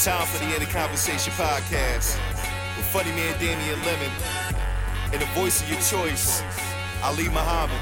Time for the End of Conversation podcast with funny man Damian Lemon and the voice of your choice, Ali Muhammad.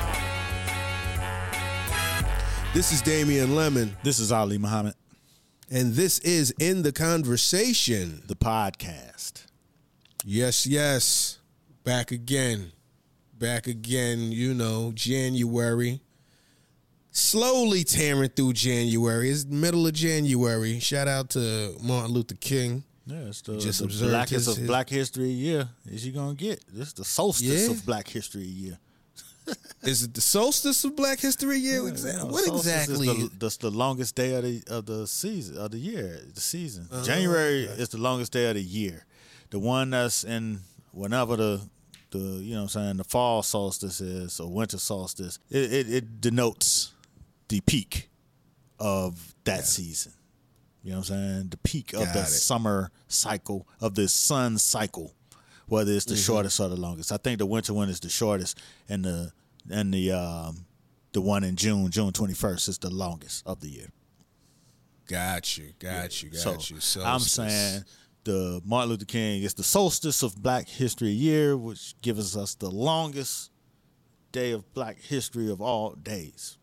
This is Damian Lemon. This is Ali Muhammad. And this is In the Conversation. The podcast. Yes. Back again. You know, January. Slowly tearing through January. It's middle of January. Shout out to Martin Luther King. Yeah, it's the blackest of Black History year is you gonna get. This is the solstice of Black History year. Is it the solstice of Black History year? Yeah, what exactly? That's the longest day of the season of the year. The season. January is the longest day of the year. The one that's in whenever the you know what I'm saying, the fall solstice is or winter solstice. It denotes the peak of that season. You know what I'm saying? The peak of the summer cycle, of the sun cycle, whether it's the shortest or the longest. I think the winter one is the shortest, and the one in June 21st, is the longest of the year. Got you. So I'm saying the Martin Luther King is the solstice of Black History year, which gives us the longest day of Black history of all days.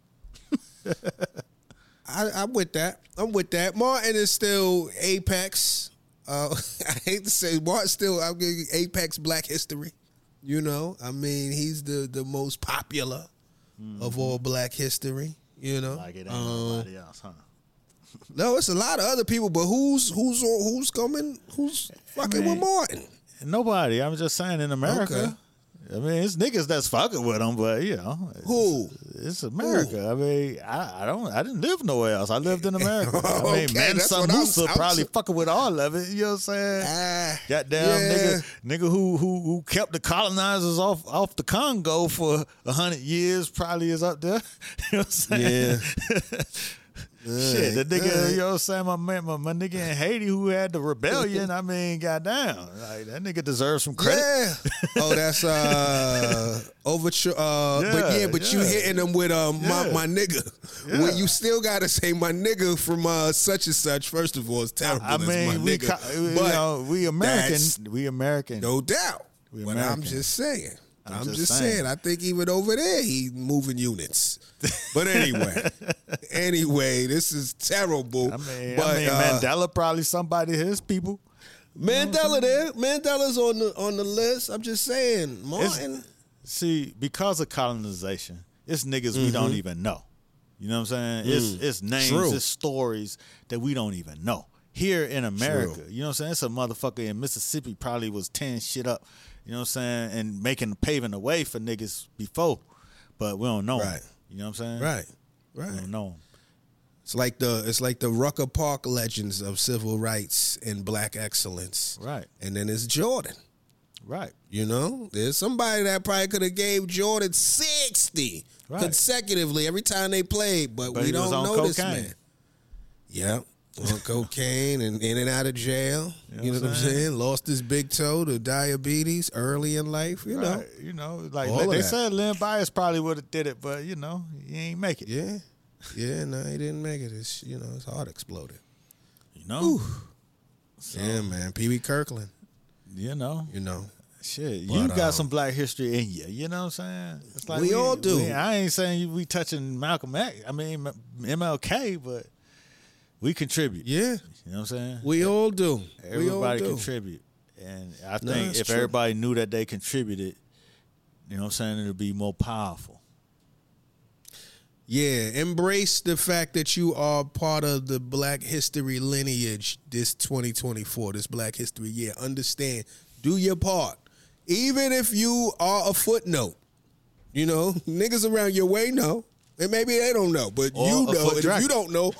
I'm with that. Martin is still apex. I hate to say Martin's still apex Black history. You know, I mean, he's the most popular of all Black history. You know, like it ain't nobody else, huh? No, it's a lot of other people, but who's fucking with Martin? Nobody. I'm just saying in America. Okay. I mean, it's niggas that's fucking with him, but you know, it's America. Who? I mean, I didn't live nowhere else. I lived in America. I mean, Mansa Musa probably fucking with all of it. You know what I'm saying? Goddamn nigga who kept the colonizers off the Congo for 100 years probably is up there. You know what I'm saying? Yeah. Shit, the nigga, you know what I'm saying, my nigga in Haiti who had the rebellion, I mean, goddamn, like, that nigga deserves some credit. Yeah. Oh, that's overture. But you hitting them with my nigga. Yeah. Well, you still gotta say my nigga from such and such. First of all, it's terrible. I mean, we American, no doubt. But I'm just saying. I'm just saying. I think even over there, he's moving units. But anyway, this is terrible. I mean, Mandela probably somebody his people. Mandela's on the list. I'm just saying, Martin. See, because of colonization, it's niggas we don't even know. You know what I'm saying? It's names, it's stories that we don't even know. Here in America, you know what I'm saying? It's a motherfucker in Mississippi probably was tearing shit up. You know what I'm saying? And paving the way for niggas before. But we don't know them. You know what I'm saying? Right. We don't know them. It's like the Rucker Park legends of civil rights and Black excellence. Right. And then it's Jordan. Right. You know? There's somebody that probably could have gave Jordan 60 consecutively every time they played, but we don't know this man. Yeah. On cocaine and in and out of jail. You know what I'm saying? Lost his big toe to diabetes early in life. You know. You know, like they said Len Bias probably would have did it, but you know, he ain't make it. Yeah, no, he didn't make it. His heart exploded. You know? So, yeah, man. Pee Wee Kirkland. You know. Shit, but, you got some Black history in you. You know what I'm saying? It's like we all do. I ain't saying we touching Malcolm X. I mean MLK, but we contribute. Yeah. You know what I'm saying? We all do. Everybody contribute. And I think if everybody knew that they contributed, you know what I'm saying, it would be more powerful. Yeah. Embrace the fact that you are part of the Black history lineage this 2024, this Black history year. Understand. Do your part. Even if you are a footnote. You know, niggas around your way know. And maybe they don't know, but you know. And if you don't know,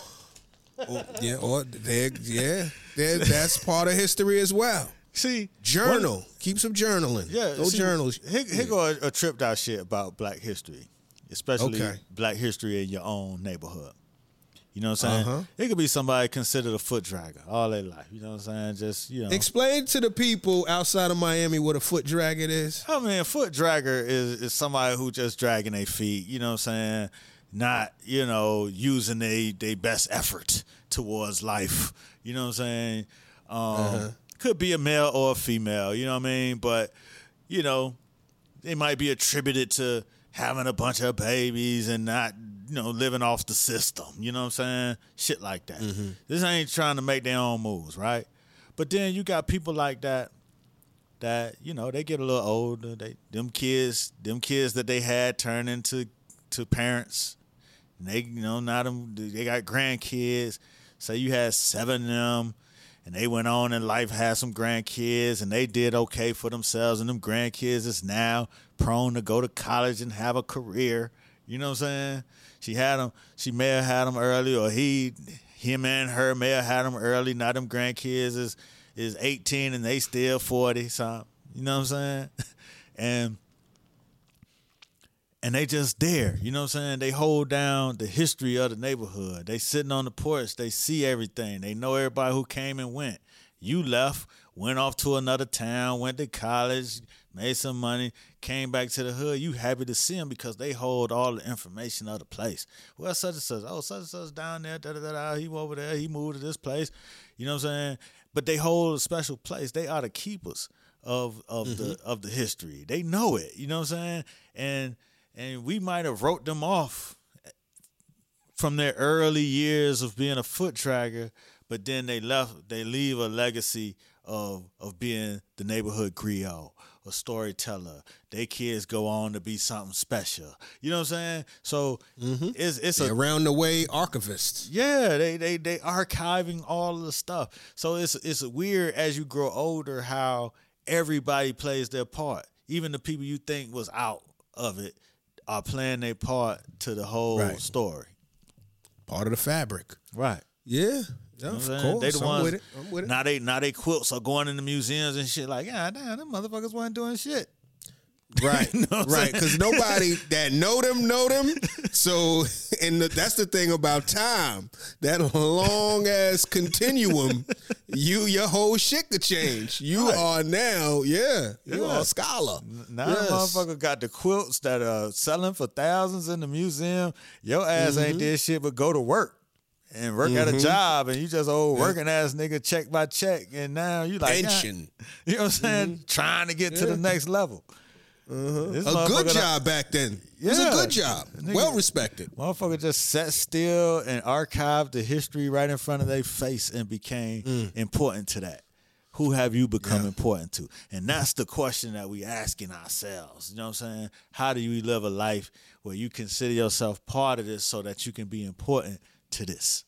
that's part of history as well. See, journal. Keep some journaling. Yeah, journals. Here go a tripped out shit about Black history, especially Black history in your own neighborhood. You know what I'm saying? It could be somebody considered a foot dragger all their life. You know what I'm saying? Just, you know. Explain to the people outside of Miami what a foot dragger is. I mean, a foot dragger is somebody who just dragging their feet. You know what I'm saying? Not, using their best effort towards life. You know what I'm saying? Could be a male or a female, you know what I mean? But, you know, they might be attributed to having a bunch of babies and not, you know, living off the system. You know what I'm saying? Shit like that. This ain't trying to make their own moves, right? But then you got people like that, you know, they get a little older. Them kids that they had turn into parents. And they, you know, now they got grandkids. Say you had 7 of them, and they went on in life, had some grandkids, and they did okay for themselves. And them grandkids is now prone to go to college and have a career. You know what I'm saying? She may have had them early, or him and her may have had them early. Now them grandkids is 18 and they still 40. So, you know what I'm saying? And they just there, you know what I'm saying? They hold down the history of the neighborhood. They sitting on the porch. They see everything. They know everybody who came and went. You left, went off to another town, went to college, made some money, came back to the hood. You happy to see them because they hold all the information of the place. Well, such and such. Oh, such and such down there. Da-da-da-da. He over there. He moved to this place. You know what I'm saying? But they hold a special place. They are the keepers of the history. They know it. You know what I'm saying? And we might have wrote them off from their early years of being a foot tracker, but then they leave a legacy of being the neighborhood griot, a storyteller. Their kids go on to be something special. You know what I'm saying? So it's a around the way archivist. Yeah, they archiving all of the stuff. So it's weird as you grow older how everybody plays their part. Even the people you think was out of it are playing their part to the whole story. Part of the fabric. Right. Yeah. Yeah, of course. They the ones, I'm with it. Now they quilts are going into museums and shit like, yeah, damn, them motherfuckers wasn't doing shit. Right, you know right. Because nobody that know them. So, that's the thing about time. That long ass continuum, your whole shit could change. You are now, you are a scholar. Now the motherfucker got the quilts that are selling for thousands in the museum. Your ass ain't did shit but go to work. And work at a job, and you just old working ass nigga check by check, and now you like pension. You know what I'm saying? Trying to get to the next level. A good job back then. It was a good job. Well respected. Motherfucker just sat still and archived the history right in front of their face and became important to that. Who have you become important to? And that's the question that we asking ourselves. You know what I'm saying? How do you live a life where you consider yourself part of this so that you can be important to this?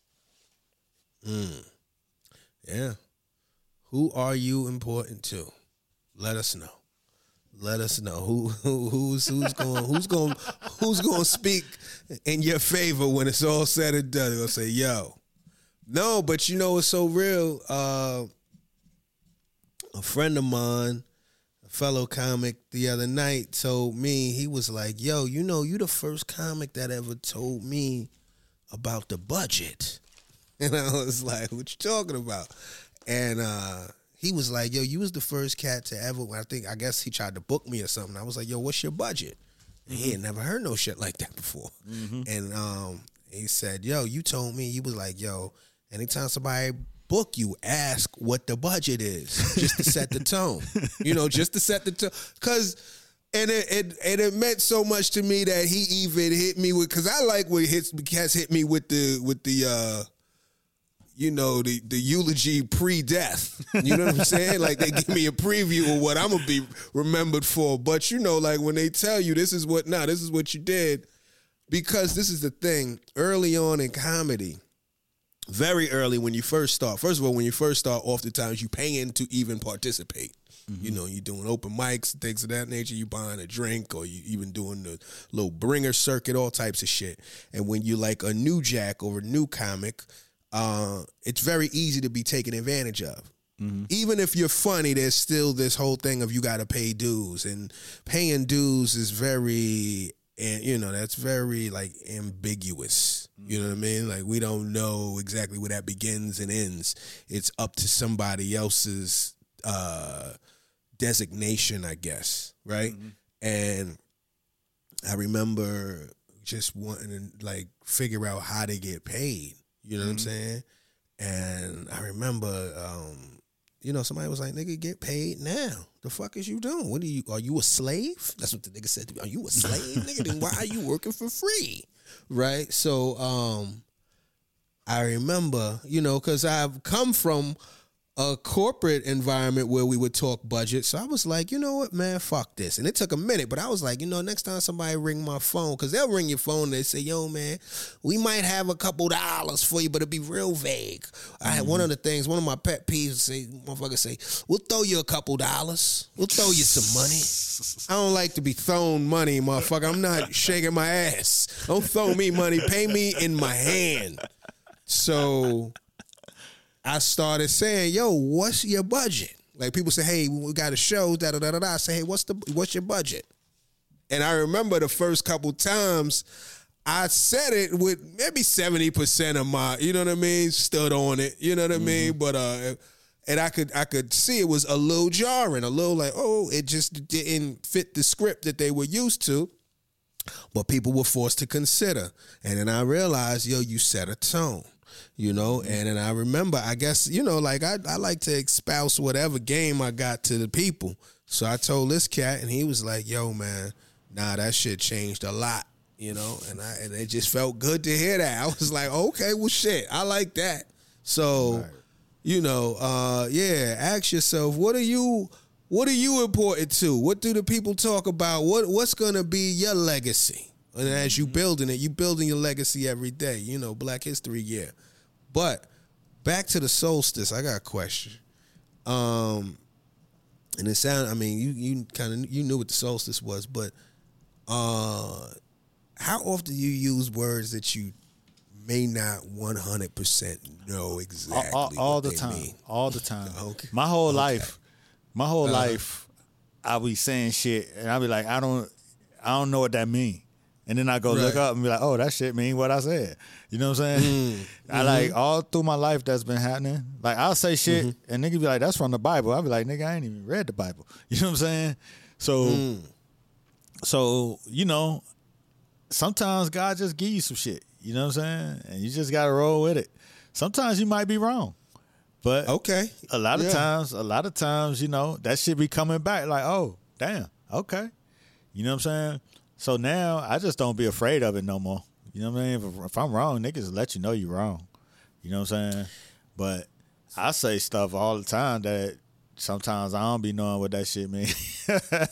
Yeah. Who are you important to? Let us know. Let us know who's going to speak in your favor when it's all said and done. They'll say, "Yo, no," but you know it's so real. A friend of mine, a fellow comic, the other night told me, he was like, "Yo, you know, you the first comic that ever told me about the budget." And I was like, "What you talking about?" And he was like, "Yo, you was the first cat to ever," I guess he tried to book me or something. I was like, "Yo, what's your budget?" And he had never heard no shit like that before. And he said, "Yo, you told me," he was like, "Yo, anytime somebody book you, ask what the budget is, just to set the tone." You know, just to set the tone. And it meant so much to me that he even hit me with, because I like when cats hit me with the you know, the eulogy pre-death. You know what I'm saying? Like, they give me a preview of what I'm going to be remembered for. But, you know, like, when they tell you this is what you did, because this is the thing, early on in comedy, very early when you first start, first of all, when you first start, oftentimes you paying to even participate. You know, you're doing open mics, things of that nature. You buying a drink, or you even doing the little bringer circuit, all types of shit. And when you like a new jack or a new comic, it's very easy to be taken advantage of. Even if you're funny, there's still this whole thing of you got to pay dues, and paying dues is very, and you know, that's very like ambiguous. You know what I mean? Like, we don't know exactly where that begins and ends. It's up to somebody else's designation, I guess, right? And I remember just wanting to like figure out how to get paid. You know what I'm saying? And I remember somebody was like, nigga, get paid now. The fuck is you doing? Are you a slave? That's what the nigga said to me. Are you a slave, nigga? Then why are you working for free? Right? So I remember, because I've come from a corporate environment where we would talk budget. So I was like, you know what, man, fuck this. And it took a minute, but I was like, next time somebody ring my phone, because they'll ring your phone and they say, yo, man, we might have a couple dollars for you, but it'll be real vague. I had one of my pet peeves, motherfuckers say, we'll throw you a couple dollars. We'll throw you some money. I don't like to be thrown money, motherfucker. I'm not shaking my ass. Don't throw me money. Pay me in my hand. So I started saying, yo, what's your budget? Like people say, hey, we got a show, da-da-da-da-da. I say, hey, what's your budget? And I remember the first couple times I said it with maybe 70% of my, stood on it. You know what I mean? But and I could see it was a little jarring, a little like, oh, it just didn't fit the script that they were used to. But people were forced to consider. And then I realized, yo, you set a tone. And then I remember, I guess, like I like to espouse whatever game I got to the people. So I told this cat, and he was like, yo, man, nah, that shit changed a lot, and it just felt good to hear that. I was like, okay, well, shit, I like that. So, right. Ask yourself, what are you important to? What do the people talk about? What's going to be your legacy? And as you building it, you building your legacy every day, Black History Year. But back to the solstice, I got a question. And it sounded, you knew what the solstice was, but how often you use words that you may not 100% know exactly all what the they time. mean? All the time. Okay. My whole life, I'll be saying shit, and I'll be like, I don't know what that means. And then I go look up and be like, oh, that shit mean what I said. You know what I'm saying? I like all through my life that's been happening. Like I'll say shit and nigga be like, that's from the Bible. I'll be like, nigga, I ain't even read the Bible. You know what I'm saying? So, sometimes God just give you some shit. You know what I'm saying? And you just gotta roll with it. Sometimes you might be wrong. But okay. A lot of times, that shit be coming back like, oh, damn, okay. You know what I'm saying? So now I just don't be afraid of it no more. You know what I mean? If I'm wrong, niggas let you know you're wrong. You know what I'm saying? But I say stuff all the time that sometimes I don't be knowing what that shit means.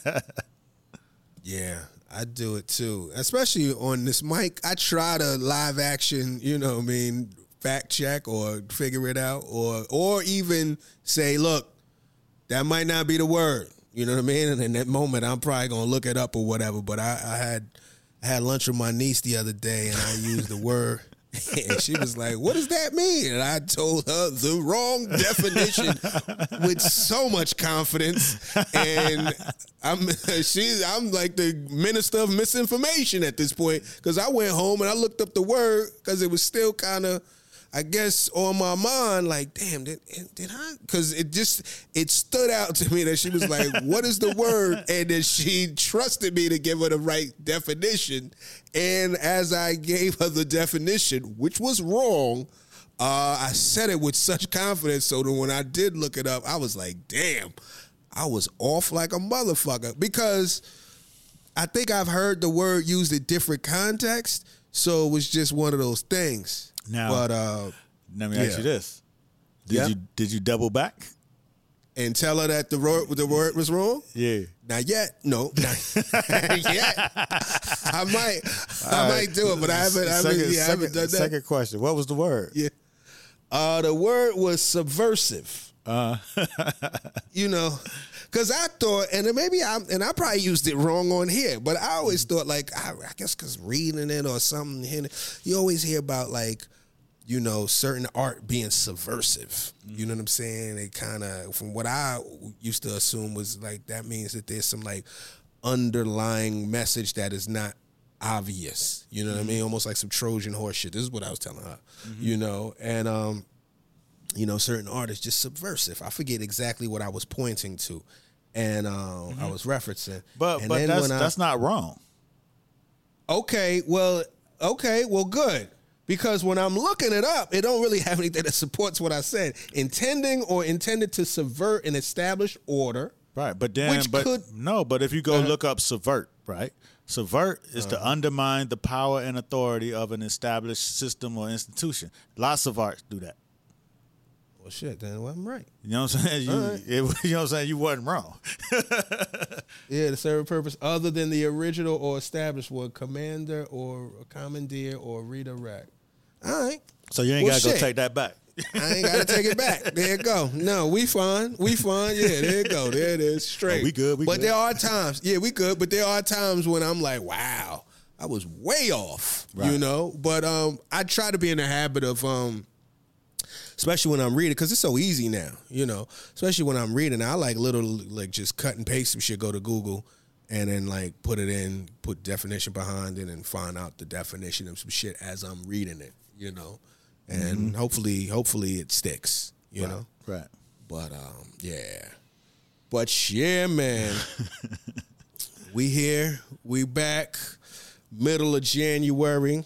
Yeah, I do it too. Especially on this mic. I try to live action, fact check or figure it out or even say, look, that might not be the word. You know what I mean? And in that moment, I'm probably going to look it up or whatever. But I had lunch with my niece the other day, and I used the word. And she was like, what does that mean? And I told her the wrong definition with so much confidence. And I'm like the minister of misinformation at this point because I went home and I looked up the word because it was still kind of, I guess, on my mind, like, damn, did I? Because it stood out to me that she was like, what is the word? And then she trusted me to give her the right definition. And as I gave her the definition, which was wrong, I said it with such confidence. So that when I did look it up, I was like, damn, I was off like a motherfucker. Because I think I've heard the word used in different contexts. So it was just one of those things. Now, but let me ask you this: Did you double back and tell her that the word was wrong? Yeah, not yet. No, not yet. I might do it, but I haven't done that. Second question: what was the word? Yeah, the word was subversive. Because I thought, and maybe I probably used it wrong on here, but I always thought, like, I guess because reading it or something, you always hear about, like, certain art being subversive. You know what I'm saying? It kind of, from what I used to assume was, like, that means that there's some, like, underlying message that is not obvious. You know what I mean? Almost like some Trojan horse shit. This is what I was telling her, and, certain art is just subversive. I forget exactly what I was pointing to. And I was referencing. But that's not wrong. Okay, well, good. Because when I'm looking it up, it don't really have anything that supports what I said. Intending or intended to subvert an established order. Right, but if you go look up subvert, right? Subvert is to undermine the power and authority of an established system or institution. Lots of arts do that. Well, shit, then I'm right. You know what I'm saying? You know what I'm saying? You wasn't wrong. Yeah, to serve a purpose other than the original or established word, commander or commandeer or redirect. All right. So you ain't got to go take that back. I ain't got to take it back. There it go. No, we fine. We fine. Yeah, there it go. There it is. Straight. Oh, we good. But there are times. Yeah, we good. But there are times when I'm like, wow, I was way off. Right. You know? But I try to be in the habit of especially when I'm reading, because it's so easy now, you know. Especially when I'm reading, I like just cut and paste some shit, go to Google, and then like put it in, put definition behind it, and find out the definition of some shit as I'm reading it, you know. And hopefully it sticks, you know. Right. But yeah. But yeah, man. We here, we back, middle of January.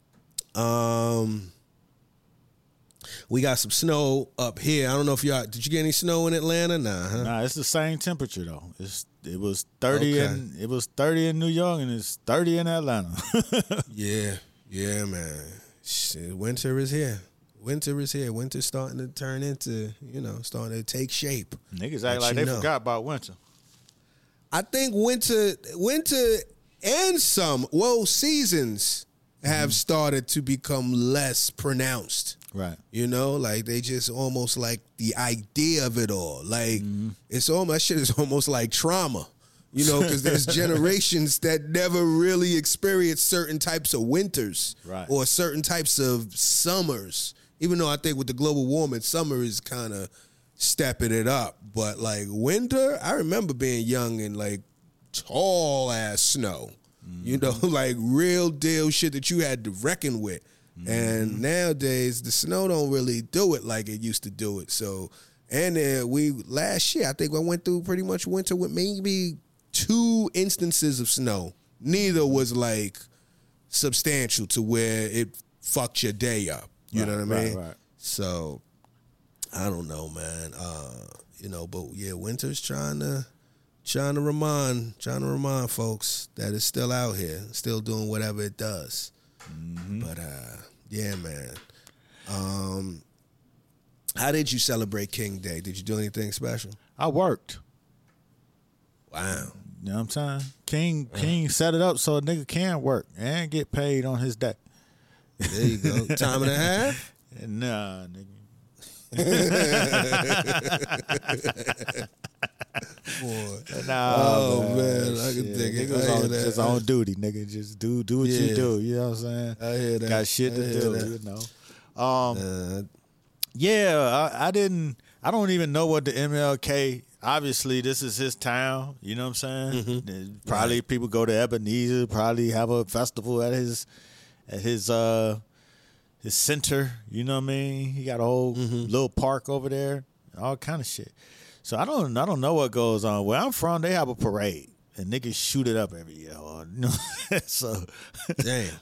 We got some snow up here. I don't know if did you get any snow in Atlanta? Nah, huh? Nah, it's the same temperature though. It was 30 in New York and it's 30 in Atlanta. Yeah, man. Shit, winter is here. Winter's starting to turn into, starting to take shape. Niggas act like they forgot about winter. I think winter and seasons have started to become less pronounced. Right. You know, like they just almost like the idea of it all. Like that shit is almost like trauma. You know, because there's generations that never really experienced certain types of winters or certain types of summers. Even though I think with the global warming, summer is kind of stepping it up. But like winter, I remember being young and like tall ass snow. You know, like real deal shit that you had to reckon with. And nowadays, the snow don't really do it like it used to do it. So, and then last year, I think I went through pretty much winter with maybe 2 instances of snow. Neither was like substantial to where it fucked your day up. You know what I mean? Right. So, I don't know, man. But yeah, winter's trying to remind folks that it's still out here, still doing whatever it does. But yeah, man. How did you celebrate King Day? Did you do anything special? I worked. Wow. You know what I'm saying? King set it up so a nigga can work and get paid on his day. There you go. Time and a half? Nah, nigga. Boy. Nah, man, I can dig it. Just on duty, nigga. Just do what you do. You know what I'm saying? I hear that. Got shit to do, you know. I don't even know what the MLK. Obviously, this is his town. You know what I'm saying? Probably people go to Ebenezer. Probably have a festival at his center. You know what I mean? He got a whole little park over there. All kind of shit. So I don't know what goes on. Where I'm from, they have a parade and niggas shoot it up every year. So damn.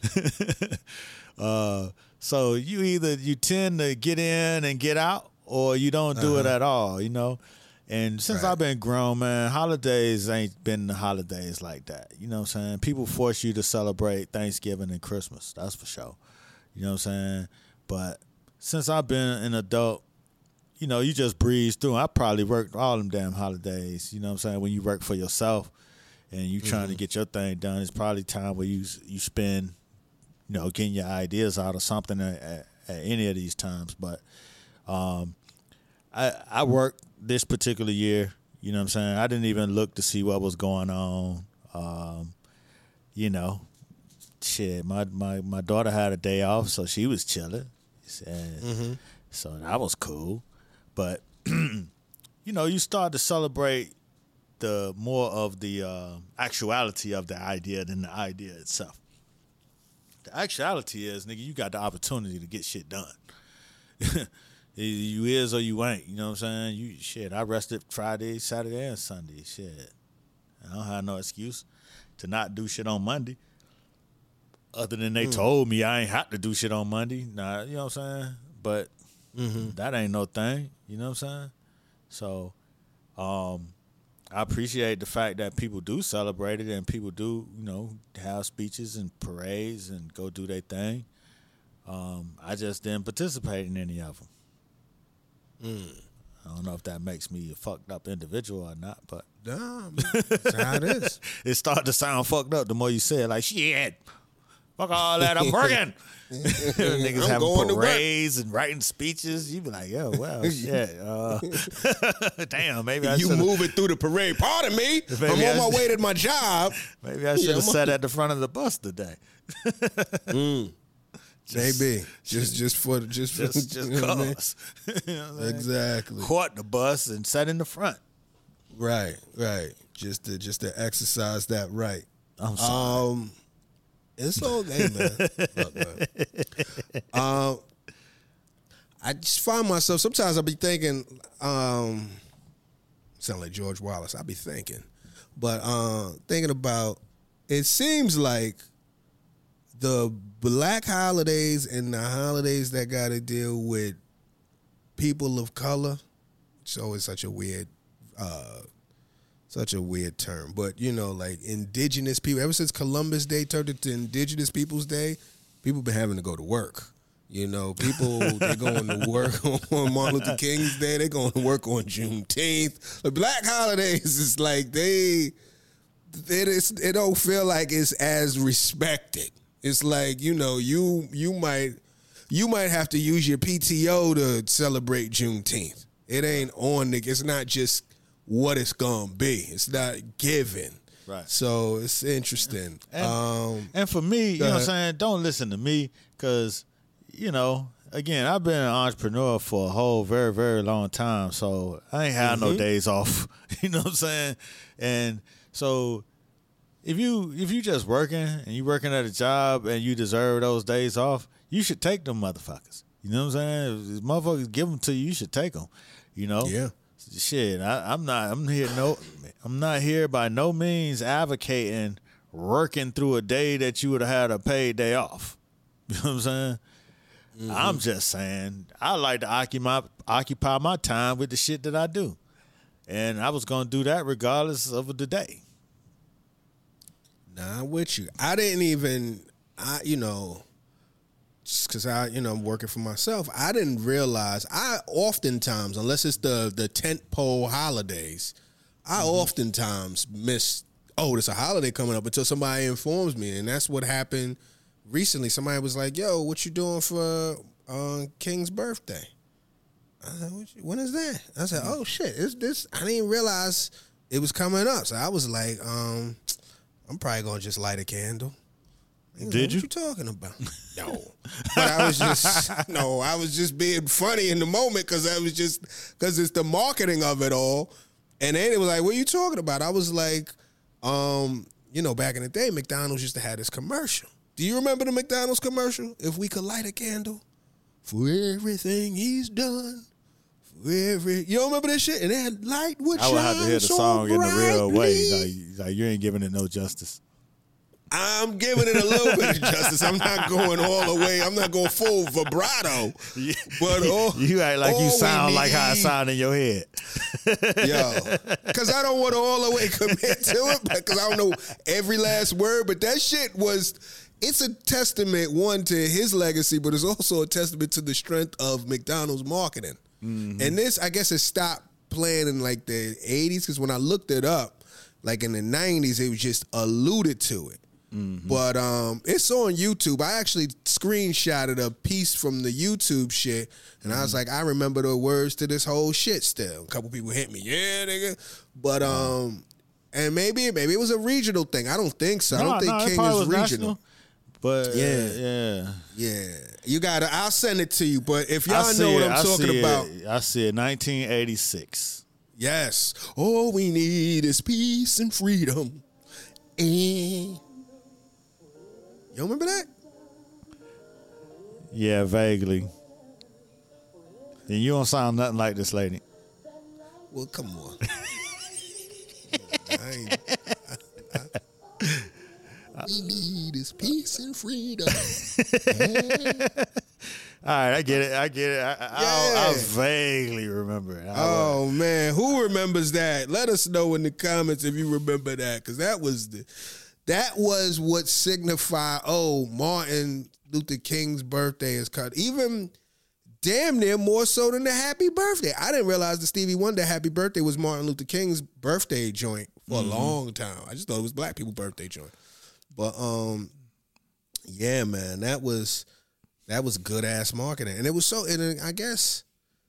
So you tend to get in and get out, or you don't do it at all. You know. And since I've been grown, man, holidays ain't been the holidays like that. You know what I'm saying? People force you to celebrate Thanksgiving and Christmas. That's for sure. You know what I'm saying? But since I've been an adult, you know, you just breeze through. I probably worked all them damn holidays. You know what I'm saying? When you work for yourself and you trying to get your thing done, it's probably time where you spend, you know, getting your ideas out of something at any of these times. But I worked this particular year. You know what I'm saying? I didn't even look to see what was going on. You know, shit, my daughter had a day off, so she was chilling. So that was cool. But, you know, you start to celebrate the more of the actuality of the idea than the idea itself. The actuality is, nigga, you got the opportunity to get shit done. You is or you ain't. You know what I'm saying? I rested Friday, Saturday, and Sunday. Shit. I don't have no excuse to not do shit on Monday. Other than they told me I ain't have to do shit on Monday. Nah, you know what I'm saying? But that ain't no thing. You know what I'm saying? So I appreciate the fact that people do celebrate it and people do, have speeches and parades and go do their thing. I just didn't participate in any of them. I don't know if that makes me a fucked up individual or not, but that's how it is. It started to sound fucked up the more you say it. Like, shit, fuck all that, I'm working. Niggas having parades and writing speeches. You be like, yo, well, shit. Damn, maybe I should. You moving through the parade. Pardon me. I'm on my way to my job. Maybe I should have sat at the front of the bus today. Maybe just cause. You know what I mean? Exactly. Caught the bus and sat in the front. Right. Just to exercise that right. I'm sorry. It's okay, man. Look, man. I just find myself sometimes I be thinking. Sound like George Wallace. I be thinking, but thinking about. It seems like the black holidays and the holidays that got to deal with people of color. It's always such a weird term. But, like indigenous people, ever since Columbus Day turned into Indigenous Peoples Day, people been having to go to work. People, they going to work on Martin Luther King's Day. They going to work on Juneteenth. The black holidays is like it don't feel like it's as respected. It's like, you might have to use your PTO to celebrate Juneteenth. It ain't on it's not just what it's gonna be. It's not given. Right. So it's interesting. And for me, you know what I'm saying, don't listen to me because, again, I've been an entrepreneur for a whole very, very long time. So I ain't had no days off. You know what I'm saying? And so If you just working and you working at a job and you deserve those days off, you should take them motherfuckers. You know what I'm saying? If motherfuckers give them to you, you should take them. Yeah. Shit, I'm not here by no means advocating working through a day that you would have had a paid day off. You know what I'm saying? I'm just saying I like to occupy my time with the shit that I do, and I was gonna do that regardless of the day. Nah, I'm with you. I didn't even, just because I'm working for myself, I didn't realize, oftentimes, unless it's the tent pole holidays, I oftentimes miss, there's a holiday coming up until somebody informs me. And that's what happened recently. Somebody was like, yo, what you doing for King's birthday? I said, when is that? I said, oh, shit, it's this. I didn't even realize it was coming up. So I was like, I'm probably going to just light a candle. Did you? What you talking about? No. But I was just being funny in the moment because it's the marketing of it all. And then it was like, what are you talking about? I was like, back in the day, McDonald's used to have this commercial. Do you remember the McDonald's commercial? If we could light a candle for everything he's done. You don't remember that shit? And that light would shine. I would have to hear the song in the real way. Like you ain't giving it no justice. I'm giving it a little bit of justice. I'm not going all the way. I'm not going full vibrato. But you act like you sound like how I sound in your head. Yo, because I don't want to all the way commit to it because I don't know every last word. But that shit it's a testament, one, to his legacy, but it's also a testament to the strength of McDonald's marketing. Mm-hmm. And this, I guess, it stopped playing in like the 80s because when I looked it up, like in the 90s, it was just alluded to it. Mm-hmm. But it's on YouTube. I actually screenshotted a piece from the YouTube shit, and I was like, I remember the words to this whole shit still. A couple people hit me, yeah, nigga. But and maybe it was a regional thing. I don't think so. I don't think King is regional. National. But yeah. You gotta. I'll send it to you. But if y'all know what I'm talking about, I see it. 1986. Yes. All we need is peace and freedom. And you don't remember that? Yeah, vaguely. And you don't sound nothing like this lady. Well, come on. We need is peace and freedom. All right, I get it. I vaguely remember it. Oh man, who remembers that? Let us know in the comments if you remember that, because that was what signified. Oh, Martin Luther King's birthday is cut. Even damn near more so than the happy birthday. I didn't realize the Stevie Wonder happy birthday was Martin Luther King's birthday joint for a long time. I just thought it was black people's birthday joint. But yeah, man, that was good ass marketing, and it was so. And I guess,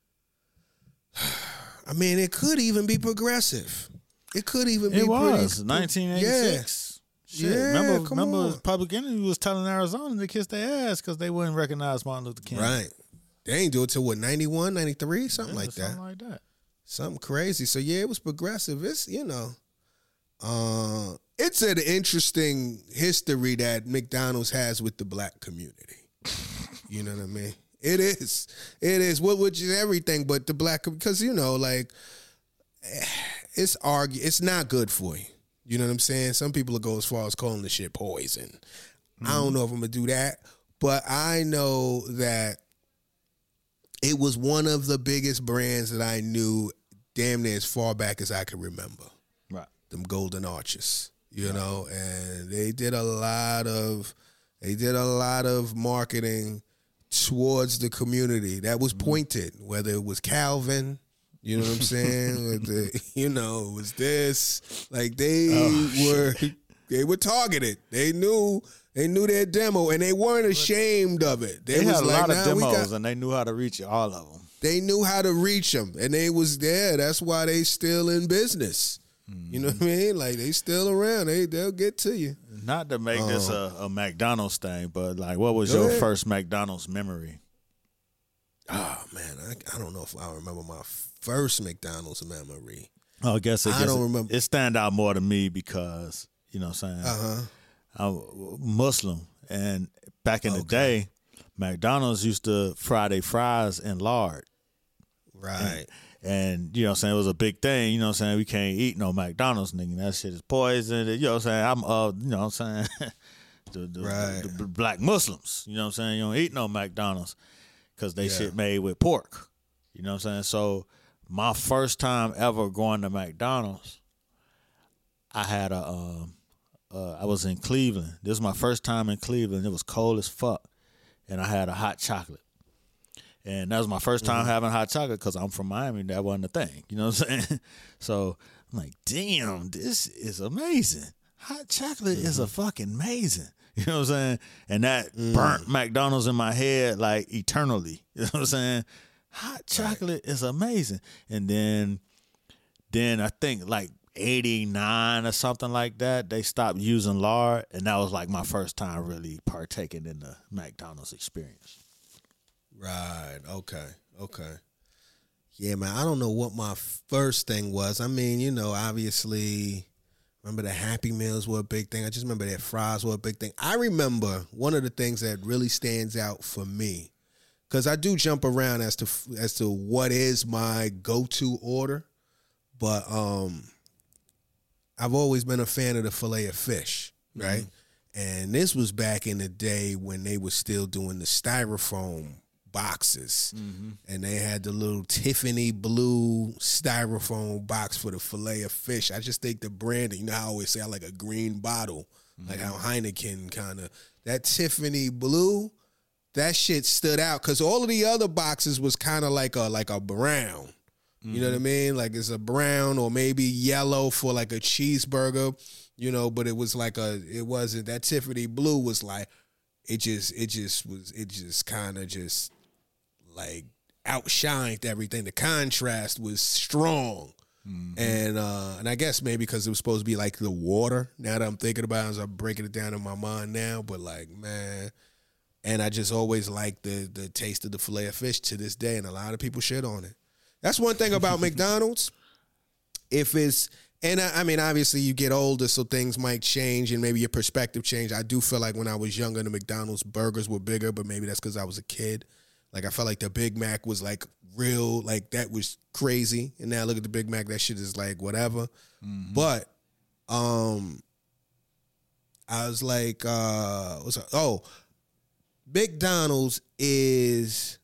I mean, it could even be progressive. It could even be. It was 1986. Yeah. Shit. Yeah, remember Public Enemy was telling Arizona to kiss their ass because they wouldn't recognize Martin Luther King. Right. They ain't do it till what, 91, 93? Something like that. Something like that. Something crazy. So yeah, it was progressive. It's, it's an interesting history that McDonald's has with the black community. You know what I mean? It is. Which is everything but the black, because it's not good for you. You know what I'm saying? Some people will go as far as calling the shit poison. I don't know if I'm going to do that, but I know that it was one of the biggest brands that I knew damn near as far back as I can remember. Right. Them Golden Arches, you know, and they did a lot of marketing towards the community that was pointed, whether it was Calvin, you know what I'm saying? It was this. Like they were targeted. They knew their demo, and they weren't ashamed of it. They had a lot of demos, and they knew how to reach all of them. They knew how to reach them, and they was there. That's why they still in business. You know what I mean? Like, they still around. They'll get to you. Not to make this a McDonald's thing, but like, what was your first McDonald's memory? Oh man, I don't know if I remember my first McDonald's memory. I guess I don't remember. It stand out more to me because, you know what I'm saying? I'm Muslim, and back in the day, McDonald's used to fry their fries in lard. Right. And you know what I'm saying, it was a big thing, you know what I'm saying, we can't eat no McDonald's, nigga. That shit is poison. You know what I'm saying? I'm you know what I'm saying? the black Muslims, you know what I'm saying? You don't eat no McDonald's because they shit made with pork. You know what I'm saying? So my first time ever going to McDonald's, I had I was in Cleveland. This was my first time in Cleveland. It was cold as fuck. And I had a hot chocolate. And that was my first time having hot chocolate because I'm from Miami. That wasn't a thing. You know what I'm saying? So I'm like, damn, this is amazing. Hot chocolate is a fucking amazing. You know what I'm saying? And that burnt McDonald's in my head like eternally. You know what I'm saying? Hot chocolate is amazing. And then I think like 89 or something like that, they stopped using lard. And that was like my first time really partaking in the McDonald's experience. Right. Okay. Yeah, man, I don't know what my first thing was. I mean, obviously, remember the Happy Meals were a big thing. I just remember that fries were a big thing. I remember one of the things that really stands out for me, because I do jump around as to what is my go-to order, but I've always been a fan of the filet of fish, right? And this was back in the day when they were still doing the styrofoam boxes, and they had the little Tiffany blue styrofoam box for the filet of fish. I just think the branding, I always say I like a green bottle, like how Heineken kind of, that Tiffany blue, that shit stood out because all of the other boxes was kind of like a brown. You know what I mean? Like it's a brown or maybe yellow for like a cheeseburger, but it was like it wasn't, that Tiffany blue was like, it just kind of just like outshined everything. The contrast was strong. And I guess maybe because it was supposed to be like the water. Now that I'm thinking about it, as I'm breaking it down in my mind now, but like, man, and I just always liked the taste of the filet of fish to this day, and a lot of people shit on it. That's one thing about McDonald's. I mean, obviously you get older, so things might change and maybe your perspective change. I do feel like when I was younger, the McDonald's burgers were bigger, but maybe that's because I was a kid. Like I felt like the Big Mac was like real, like that was crazy. And now look at the Big Mac, that shit is like whatever. But I I was like, McDonald's is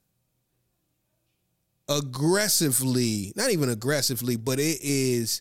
aggressively, not even aggressively, but it is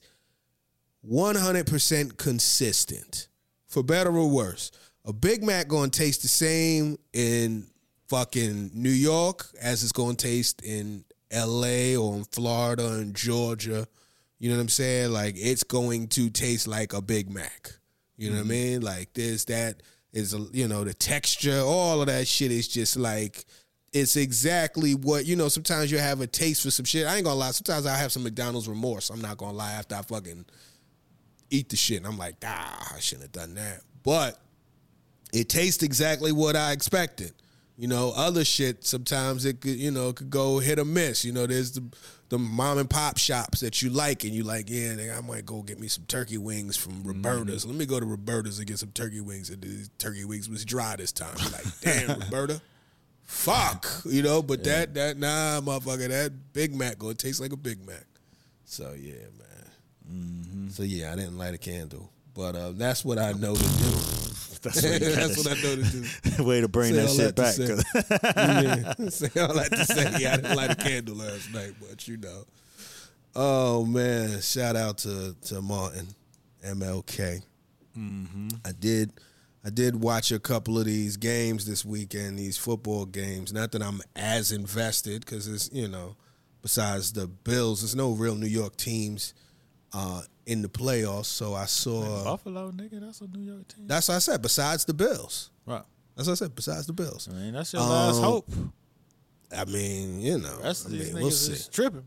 100% consistent, for better or worse. A Big Mac gonna taste the same in fucking New York as it's gonna taste in LA or in Florida and Georgia. You know what I'm saying? Like, it's going to taste like a Big Mac. You know what I mean? Like, there's that, is, you know, the texture, all of that shit is just like, it's exactly what, you know, sometimes you have a taste for some shit. I ain't gonna lie, sometimes I have some McDonald's remorse. I'm not gonna lie, after I fucking eat the shit and I'm like, I shouldn't have done that. But it tastes exactly what I expected. You know, other shit, sometimes it could, you know, could go hit or miss. You know, there's the mom and pop shops that you like, and you like, yeah, I might go get me some turkey wings from Roberta's. Let me go to Roberta's and get some turkey wings. And the turkey wings was dry this time. You're like, damn, Roberta, fuck. You know, but that motherfucker, that Big Mac gonna taste like a Big Mac. So, yeah, man. So, yeah, I didn't light a candle. But that's what I know to do. That's what I know to do. Way to bring that shit back. Say all that to say. Yeah, I didn't light a candle last night, but you know. Oh, man. Shout out to Martin, MLK. I did watch a couple of these games this weekend, these football games. Not that I'm as invested, because it's, you know, besides the Bills, there's no real New York teams in the playoffs. So I saw Buffalo, nigga. That's a New York team. That's what I said. Besides the Bills, right? That's what I said. Besides the Bills. I mean, that's your last hope. I mean, you know, we'll see. Is tripping.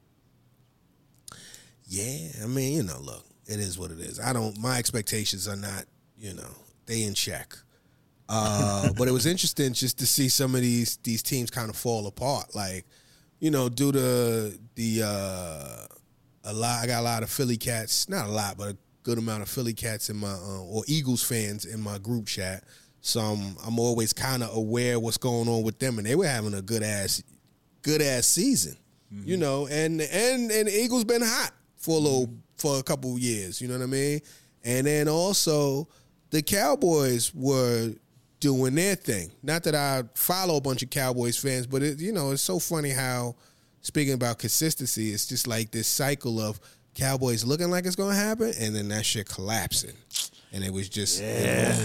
Yeah, I mean, you know, look, it is what it is. My expectations are not, you know, they in check. But it was interesting just to see some of these teams kind of fall apart. Like, you know, due to I got a lot of Philly cats, not a lot, but a good amount of Philly cats in my or Eagles fans in my group chat. So I'm always kind of aware what's going on with them, and they were having a good ass season, you know. And the Eagles been hot for a couple of years, you know what I mean. And then also the Cowboys were doing their thing. Not that I follow a bunch of Cowboys fans, but it, you know, it's so funny how, speaking about consistency, it's just like this cycle of Cowboys looking like it's gonna happen, and then that shit collapsing. And it was just, it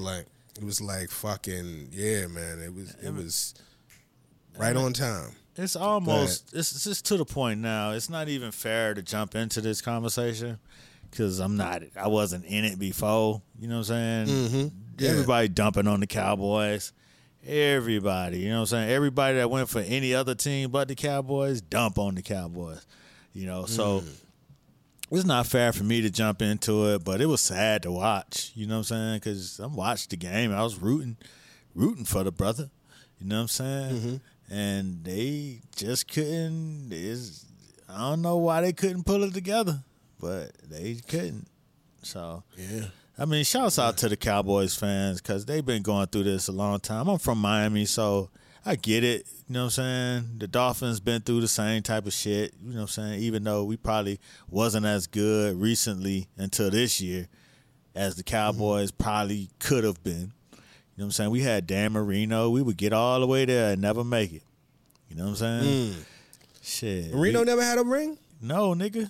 was like fucking, yeah, man. It was right on time. It's almost, it's just to the point now. It's not even fair to jump into this conversation because I wasn't in it before. You know what I'm saying? Mm-hmm. Yeah. Everybody dumping on the Cowboys. Everybody, you know what I'm saying? Everybody that went for any other team but the Cowboys, dump on the Cowboys. You know, so it's not fair for me to jump into it, but it was sad to watch. You know what I'm saying? Because I watched the game. I was rooting for the brother. You know what I'm saying? Mm-hmm. And they just couldn't. I don't know why they couldn't pull it together, but they couldn't. So, yeah. I mean, shouts out to the Cowboys fans because they've been going through this a long time. I'm from Miami, so I get it. You know what I'm saying? The Dolphins been through the same type of shit. You know what I'm saying? Even though we probably wasn't as good recently until this year as the Cowboys probably could have been. You know what I'm saying? We had Dan Marino. We would get all the way there and never make it. You know what I'm saying? Shit. Marino never had a ring? No, nigga.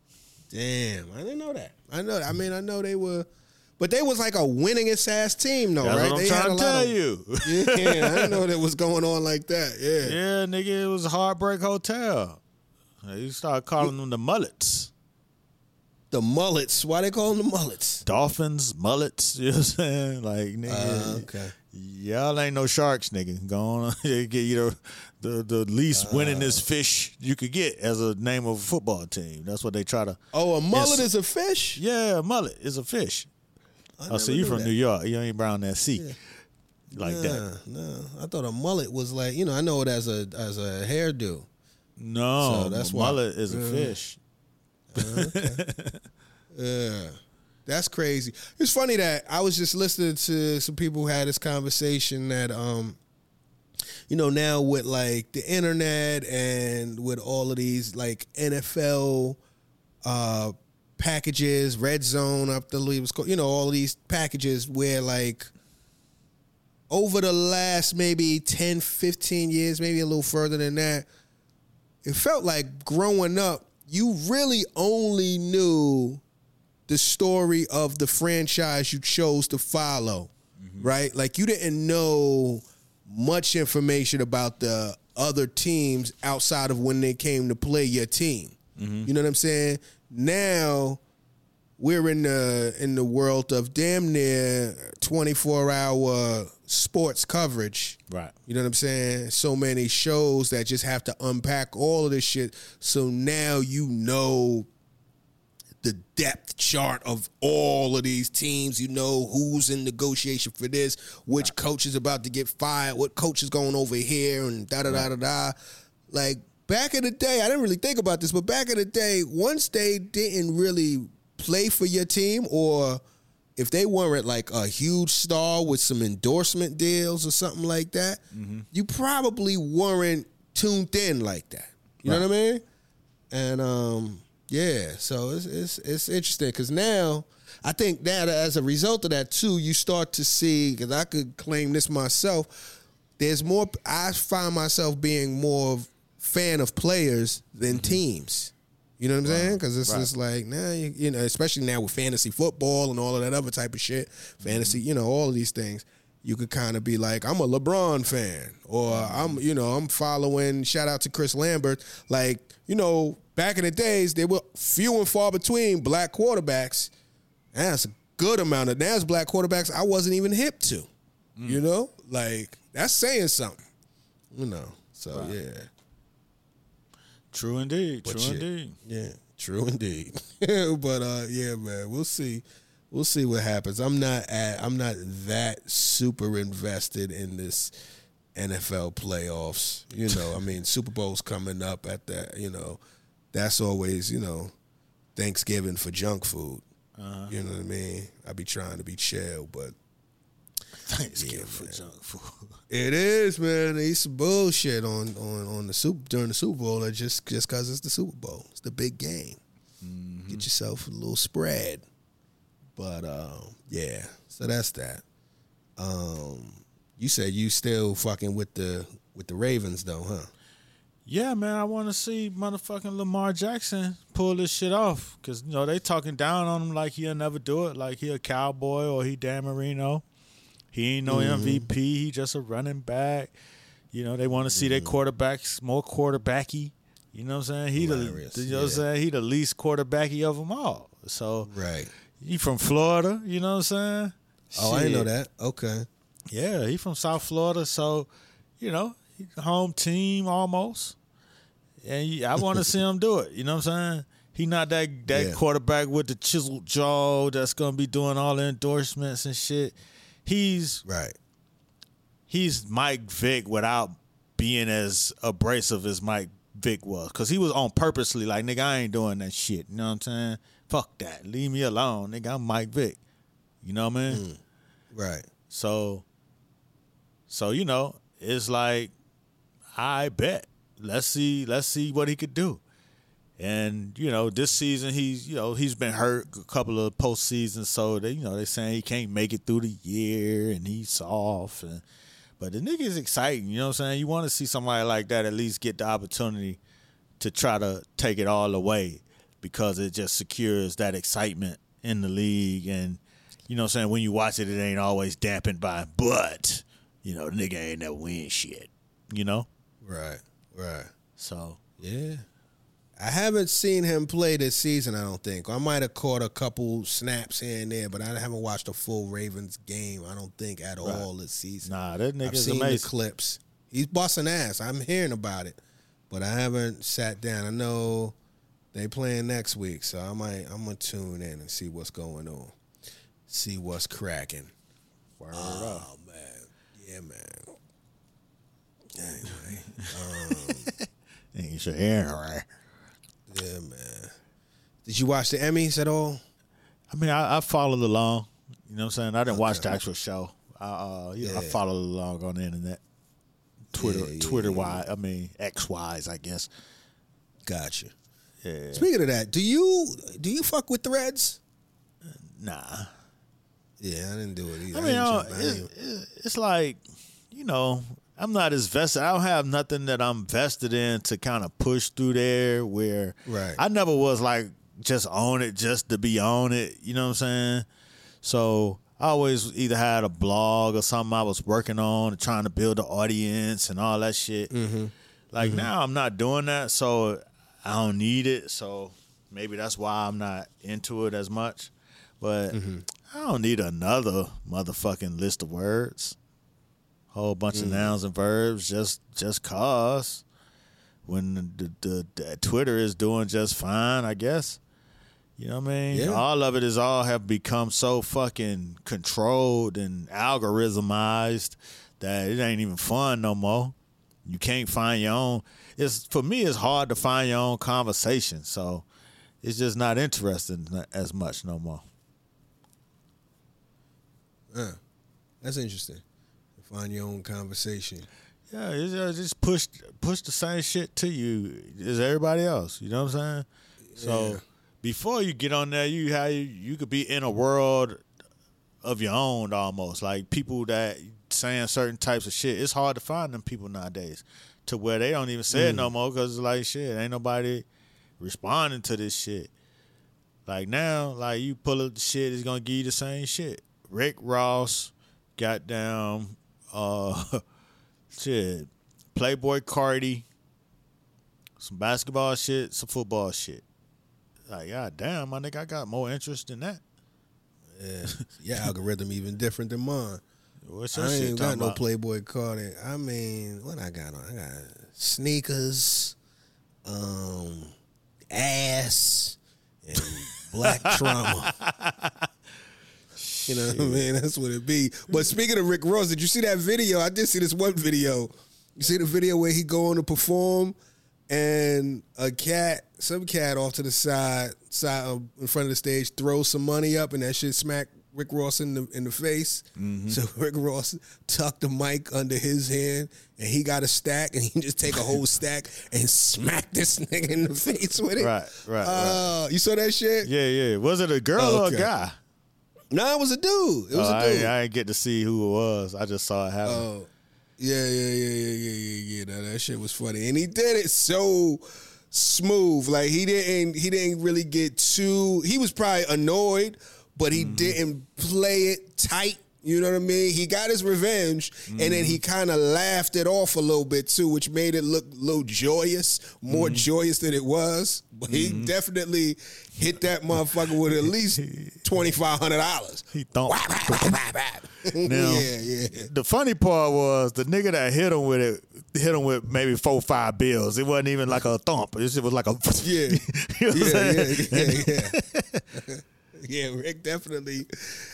Damn, I didn't know that. I know they were, but they was like a winningest ass team, though, That's right? What I'm they trying to tell you. Yeah, I didn't know that was going on like that. Yeah. Yeah, nigga, it was a Heartbreak Hotel. You start calling them the Mullets. The Mullets. Why they call them the Mullets? Dolphins, Mullets. You know what I'm saying? Like, nigga. Okay. Y'all ain't no sharks, nigga. Go on. Get you the least winningest fish you could get as a name of a football team. That's what they try to. Oh, a mullet is a fish? Yeah, a mullet is a fish. So you from New York. You ain't around that sea like that. No, I thought a mullet was like, you know, I know it as a hairdo. No, so that's a mullet is a fish. Okay. Yeah. That's crazy. It's funny that I was just listening to some people who had this conversation that, you know, now with like the internet and with all of these like NFL packages, Red Zone, up the league, all of these packages where like over the last maybe 10, 15 years, maybe a little further than that, it felt like growing up, you really only knew the story of the franchise you chose to follow, right? Like you didn't know much information about the other teams outside of when they came to play your team. You know what I'm saying? Now we're in the world of damn near 24-hour sports coverage. Right. You know what I'm saying? So many shows that just have to unpack all of this shit. So now you know the depth chart of all of these teams. You know who's in negotiation for this, which coach is about to get fired, what coach is going over here, and da-da-da-da-da. Like, back in the day, I didn't really think about this, but back in the day, once they didn't really play for your team, or if they weren't like a huge star with some endorsement deals or something like that, you probably weren't tuned in like that. You know what I mean? And yeah, so it's interesting because now I think that as a result of that too, you start to see, because I could claim this myself, there's more. I find myself being more fan of players than teams. You know what I'm saying? Because it's just like, nah, you know, especially now with fantasy football and all of that other type of shit, fantasy, you know, all of these things, you could kind of be like, I'm a LeBron fan, or I'm following, shout out to Chris Lambert. Like, you know, back in the days, there were few and far between black quarterbacks. That's a good amount of, there's black quarterbacks I wasn't even hip to, you know? Like, that's saying something, you know? So, yeah. True indeed. True indeed. Yeah, true indeed. But yeah, man, we'll see. We'll see what happens. I'm not that super invested in this NFL playoffs. You know, I mean, Super Bowl's coming up at that. You know, that's always, you know, Thanksgiving for junk food. You know what I mean? I be trying to be chill, but Thanksgiving for junk food. It is, man. They eat some bullshit on the during the Super Bowl, just because it's the Super Bowl. It's the big game. Get yourself a little spread. But yeah, so that's that. You said you still fucking with the Ravens though, huh? Yeah, man. I want to see motherfucking Lamar Jackson pull this shit off, because you know they talking down on him like he'll never do it, like he a cowboy or he Dan Marino. He ain't no MVP. He just a running back. You know, they want to see their quarterbacks more quarterbacky. You know what I'm saying? He the least quarterbacky of them all. So he from Florida. You know what I'm saying? Oh, I didn't know that. Okay. Yeah, he from South Florida. So, you know, home team almost. And I want to see him do it. You know what I'm saying? He not that quarterback with the chiseled jaw that's gonna be doing all the endorsements and shit. He's Mike Vick without being as abrasive as Mike Vick was, because he was on purposely like, nigga, I ain't doing that shit. You know what I'm saying? Fuck that. Leave me alone, nigga. I'm Mike Vick. You know what I mean? Right. So you know, it's like, I bet. Let's see what he could do. And, you know, this season he's been hurt a couple of postseasons, so they saying he can't make it through the year and he's soft. But the nigga is exciting, you know what I'm saying? You want to see somebody like that at least get the opportunity to try to take it all away, because it just secures that excitement in the league. And, you know what I'm saying, when you watch it, it ain't always dampened by, but, you know, the nigga ain't never win shit, you know? Right. So. Yeah. I haven't seen him play this season, I don't think. I might have caught a couple snaps here and there, but I haven't watched a full Ravens game, I don't think, at all this season. Nah, that nigga's amazing. amazing. The clips. He's busting ass. I'm hearing about it, but I haven't sat down. I know they playing next week, so I'm gonna tune in and see what's going on, see what's cracking. Oh man, yeah, man. Anyway, ain't your hair right? Yeah, man. Did you watch the Emmys at all? I mean, I followed along. You know what I'm saying? I didn't watch the actual show. I followed along on the internet. Twitter-wise. I mean, X-wise, I guess. Gotcha. Yeah. Speaking of that, do you fuck with Threads? Nah. Yeah, I didn't do it either. I mean, it's like, I'm not as vested. I don't have nothing that I'm vested in to kind of push through there where I never was like just on it just to be on it. You know what I'm saying? So I always either had a blog or something I was working on, trying to build an audience and all that shit. Mm-hmm. Like now I'm not doing that, so I don't need it. So maybe that's why I'm not into it as much. But I don't need another motherfucking list of words. Whole bunch of nouns and verbs just cause. When the Twitter is doing just fine, I guess. You know what I mean? Yeah. All of it all have become so fucking controlled and algorithmized that it ain't even fun no more. You can't find your own. For me, it's hard to find your own conversation. So it's just not interesting as much no more. That's interesting. Find your own conversation. Yeah, it's just push the same shit to you as everybody else. You know what I'm saying? So before you get on there, you could be in a world of your own almost. Like people that saying certain types of shit. It's hard to find them people nowadays to where they don't even say it no more because it's like shit. Ain't nobody responding to this shit. Like now, like you pull up the shit, it's gonna give you the same shit. Rick Ross, goddamn. Shit, Playboy Cardi, some basketball shit, some football shit. Like, god damn, my nigga, I got more interest in that. Yeah, your algorithm even different than mine. What's your I shit ain't got no about? Playboy Cardi. I mean, what I got on? I got sneakers, ass, and black trauma. You know what I mean? That's what it be. But speaking of Rick Ross, did you see that video? I did see this one video. You see the video where he going to perform and some cat off to the side in front of the stage throws some money up and that shit smack Rick Ross in the face. Mm-hmm. So Rick Ross tucked the mic under his hand and he got a stack and he just take a whole stack and smack this nigga in the face with it. Right. You saw that shit? Yeah. Was it a girl or a guy? No, it was a dude. It was a dude. I didn't get to see who it was. I just saw it happen. Oh, yeah. No, that shit was funny, and he did it so smooth. Like he didn't really get too. He was probably annoyed, but he didn't play it tight. You know what I mean? He got his revenge, and then he kind of laughed it off a little bit too, which made it look a little joyous, more joyous than it was. But he definitely hit that motherfucker with at least $2,500. He thought. Now, yeah. The funny part was the nigga that hit him with maybe 4 or 5 bills. It wasn't even like a thump. It was like a yeah. You know what I'm saying? Yeah, Rick definitely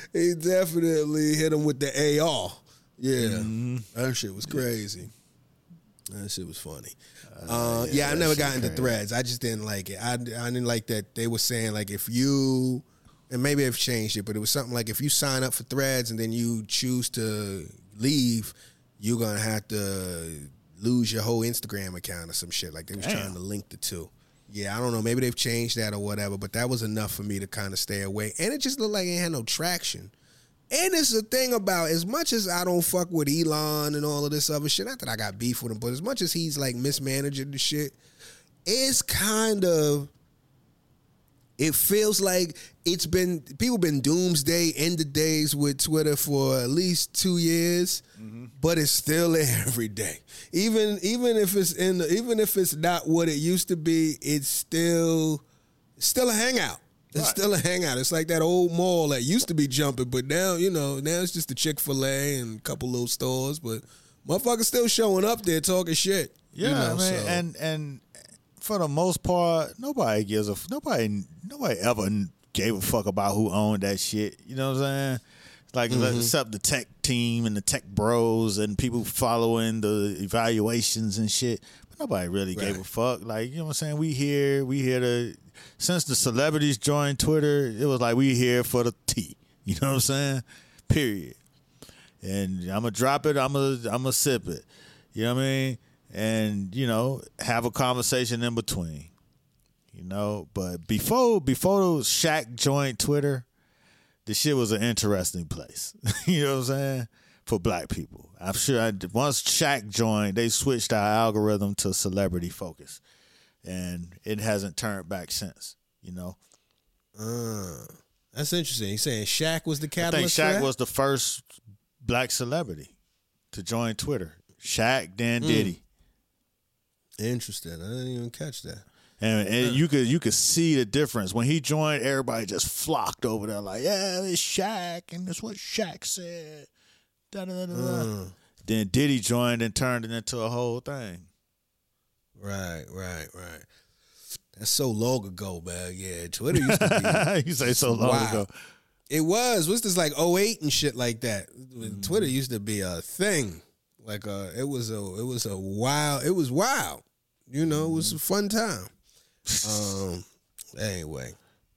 hit him with the AR. Yeah, that shit was crazy. That shit was funny. I never got into Threads. I just didn't like it. I didn't like that they were saying like if you, and maybe they've changed it, but it was something like if you sign up for Threads and then you choose to leave, you're gonna have to lose your whole Instagram account or some shit. Like they was trying to link the two. Yeah, I don't know. Maybe they've changed that or whatever, but that was enough for me to kind of stay away. And it just looked like it had no traction. And it's the thing about, as much as I don't fuck with Elon and all of this other shit, not that I got beef with him, but as much as he's like mismanaging the shit, it's kind of, it feels like people been doomsday end of days with Twitter for at least 2 years, but it's still there every day. Even if it's not what it used to be, it's still a hangout. It's still a hangout. It's like that old mall that used to be jumping, but now it's just a Chick-fil-A and a couple little stores, but motherfuckers still showing up there talking shit. Yeah, and for the most part, nobody ever gave a fuck about who owned that shit. You know what I'm saying? Like except the tech team and the tech bros and people following the evaluations and shit. But nobody really gave a fuck. Like, you know what I'm saying? We here to, since the celebrities joined Twitter, it was like we here for the tea. You know what I'm saying? Period. And I'm gonna drop it. I'm gonna sip it. You know what I mean? And have a conversation in between. you know. But before Shaq joined Twitter, the shit was an interesting place. You know what I'm saying? For black people. I'm sure once Shaq joined, they switched our algorithm to celebrity focus. And it hasn't turned back since, you know. That's interesting. He's saying Shaq was the catalyst. I think Shaq was the first black celebrity to join Twitter. Shaq, then Diddy. Interesting. I didn't even catch that. And you could see the difference. When he joined, everybody just flocked over there like, yeah, it's Shaq, and that's what Shaq said. Da-da-da-da-da. Then Diddy joined and turned it into a whole thing. Right. That's so long ago, man. Yeah, Twitter used to be. You say so long ago. It was. What's this, like 2008 and shit like that? Twitter used to be a thing. Like it was wild. You know, it was a fun time. Anyway.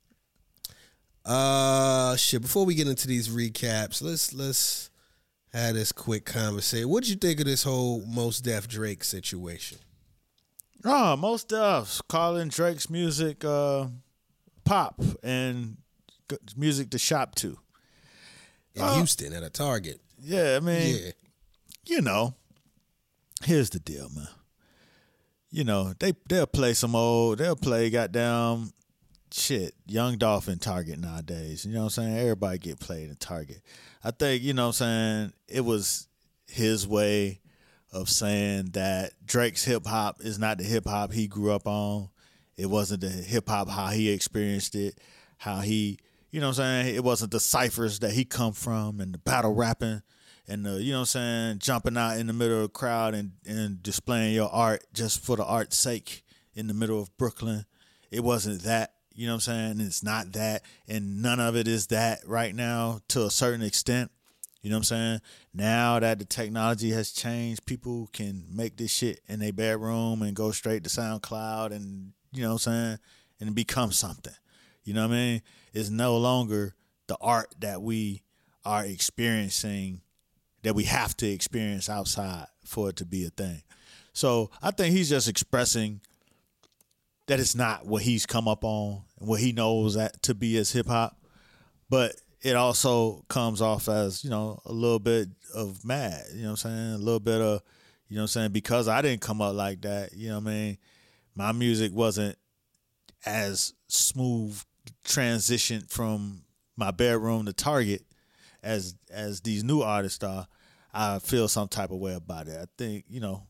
Shit. Before we get into these recaps, let's have this quick conversation. What'd you think of this whole Mos Def Drake situation? Oh, Mos Def calling Drake's music pop and music to shop to. In Houston at a Target. Yeah, I mean, you know, here's the deal, man. You know, they'll play goddamn shit, Young Dolph in Target nowadays. You know what I'm saying? Everybody get played in Target. I think, you know what I'm saying, it was his way of saying that Drake's hip-hop is not the hip-hop he grew up on. It wasn't the hip-hop how he experienced it, how he, you know what I'm saying, it wasn't the ciphers that he come from and the battle rapping and the, you know what I'm saying, jumping out in the middle of the crowd and displaying your art just for the art's sake in the middle of Brooklyn. It wasn't that, you know what I'm saying, it's not that, and none of it is that right now to a certain extent. You know what I'm saying? Now that the technology has changed, people can make this shit in their bedroom and go straight to SoundCloud and, you know what I'm saying, and become something. You know what I mean? It's no longer the art that we are experiencing, that we have to experience outside for it to be a thing. So I think he's just expressing that it's not what he's come up on and what he knows that to be as hip-hop, but it also comes off as, you know, a little bit of mad, you know what I'm saying? A little bit of, you know what I'm saying? Because I didn't come up like that, you know what I mean? My music wasn't as smooth transition from my bedroom to Target as these new artists are. I feel some type of way about it. I think, you know,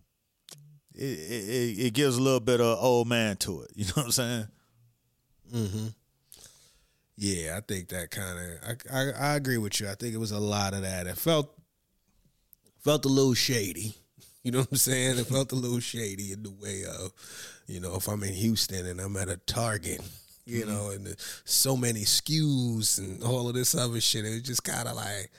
it gives a little bit of old man to it, you know what I'm saying? Mm-hmm. Yeah, I think that kind of, I agree with you. I think it was a lot of that. It felt a little shady. You know what I'm saying? It felt a little shady in the way of, you know, if I'm in Houston and I'm at a Target, you know, and so many SKUs and all of this other shit, it was just kind of like,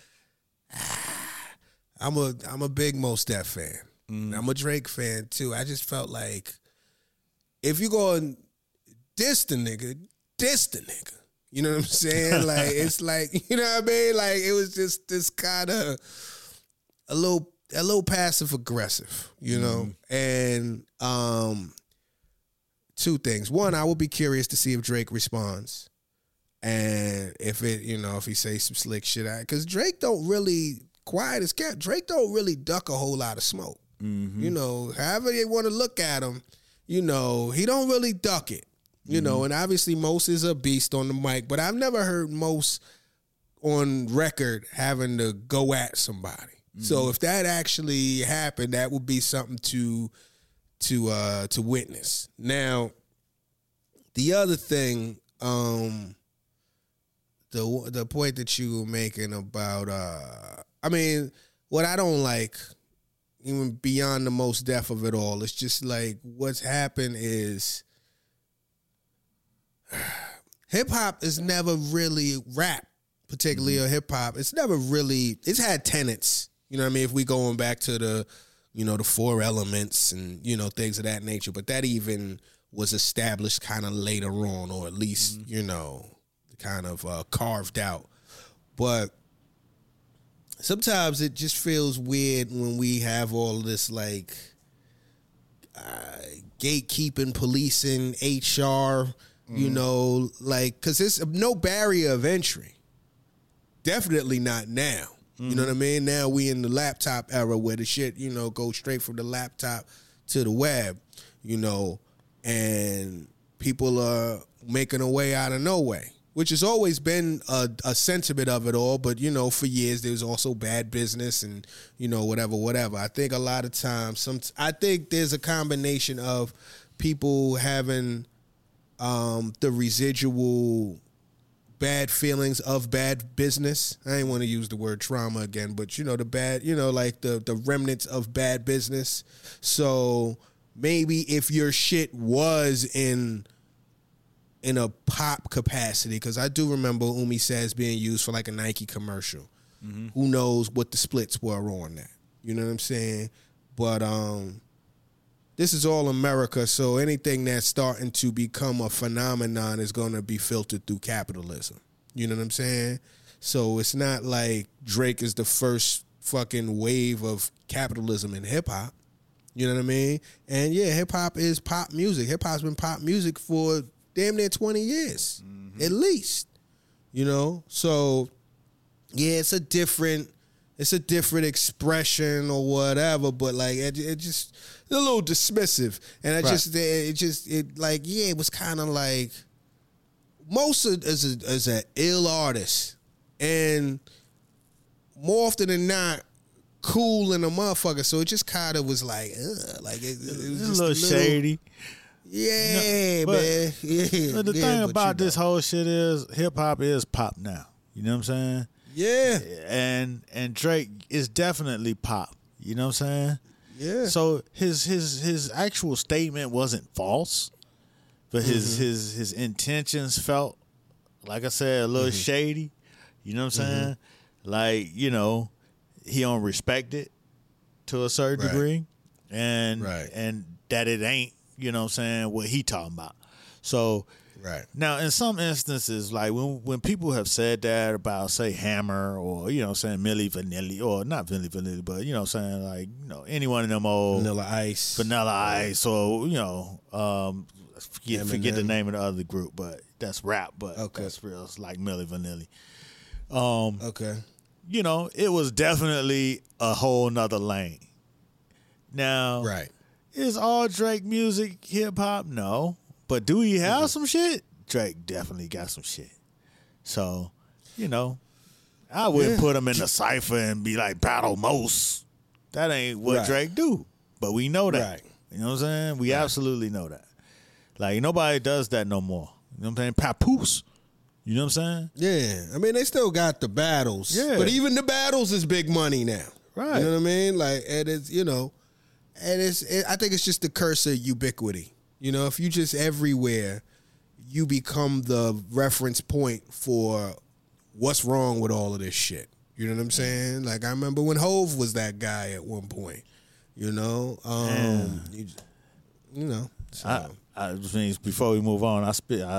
I'm a big Mos Def fan. I'm a Drake fan too. I just felt like if you go and diss the nigga. You know what I'm saying? Like, it's like, you know what I mean? Like, it was just this kind of a little passive aggressive, you know? And two things. One, I would be curious to see if Drake responds. And if it, you know, if he says some slick shit out. Because Drake don't really, quiet as kept, Drake don't really duck a whole lot of smoke. You know, however they want to look at him, you know, he don't really duck it. You know, and obviously Mos is a beast on the mic, but I've never heard Mos on record having to go at somebody. So if that actually happened, that would be something to witness. Now, the other thing, the point that you were making about, I mean, what I don't like, even beyond the Mos Def of it all, it's just like what's happened is hip-hop is never really rap, particularly a hip-hop. It's never really, it's had tenets, you know what I mean, if we going back to the, you know, the four elements and, you know, things of that nature, but that even was established kind of later on, or at least, you know, kind of carved out. But sometimes it just feels weird when we have all this, like, gatekeeping, policing, HR, you know, like, because there's no barrier of entry. Definitely not now. You know what I mean? Now we in the laptop era where the shit, you know, goes straight from the laptop to the web, you know, and people are making a way out of no way, which has always been a sentiment of it all. But, you know, for years there was also bad business and, you know, whatever. I think a lot of times, I think there's a combination of people having the residual bad feelings of bad business. I ain't want to use the word trauma again, but you know, the bad, you know, like the remnants of bad business. So maybe if your shit was in a pop capacity, because I do remember Umi Says being used for like a Nike commercial. Who knows what the splits were on that? You know what I'm saying? But this is all America, so anything that's starting to become a phenomenon is going to be filtered through capitalism. You know what I'm saying? So it's not like Drake is the first fucking wave of capitalism in hip-hop. You know what I mean? And yeah, hip-hop is pop music. Hip-hop's been pop music for damn near 20 years, at least. You know? So, yeah, it's a different expression or whatever, but like it just a little dismissive, and it was kind of like most of as an ill artist, and more often than not cool in a motherfucker. So it just kind of was like, like it was just a little shady. Yeah, but, man. Yeah. But the thing about this whole shit is hip hop is pop now. You know what I'm saying? Yeah. And Drake is definitely pop. You know what I'm saying? Yeah. So his actual statement wasn't false, but his intentions felt, like I said, a little shady. You know what I'm saying? Like, you know, he don't respect it to a certain degree, and that it ain't, you know what I'm saying, what he talking about. So now in some instances, like when people have said that about, say, Hammer, or, you know what I'm saying, Milli Vanilli, or not Milli Vanilli, but, you know what I'm saying, like, you know, any one of them old Vanilla Ice, or, you know, forget the name of the other group, but that's rap, but that's real. It's like Milli Vanilli. You know, it was definitely a whole nother lane. Now, is all Drake music hip hop? No. But do he have some shit? Drake definitely got some shit. So, you know, I wouldn't put him in the cypher and be like Battle Most. That ain't what Drake do. But we know that. You know what I'm saying? We absolutely know that. Like, nobody does that no more. You know what I'm saying? Papoose. You know what I'm saying? Yeah. I mean, they still got the battles. Yeah. But even the battles is big money now. Right. You know what I mean? Like, and it's, you know, and I think it's just the curse of ubiquity. You know, if you just everywhere, you become the reference point for what's wrong with all of this shit. You know what I'm saying? Like, I remember when Hove was that guy at one point. You know, you know. So. I just mean, before we move on,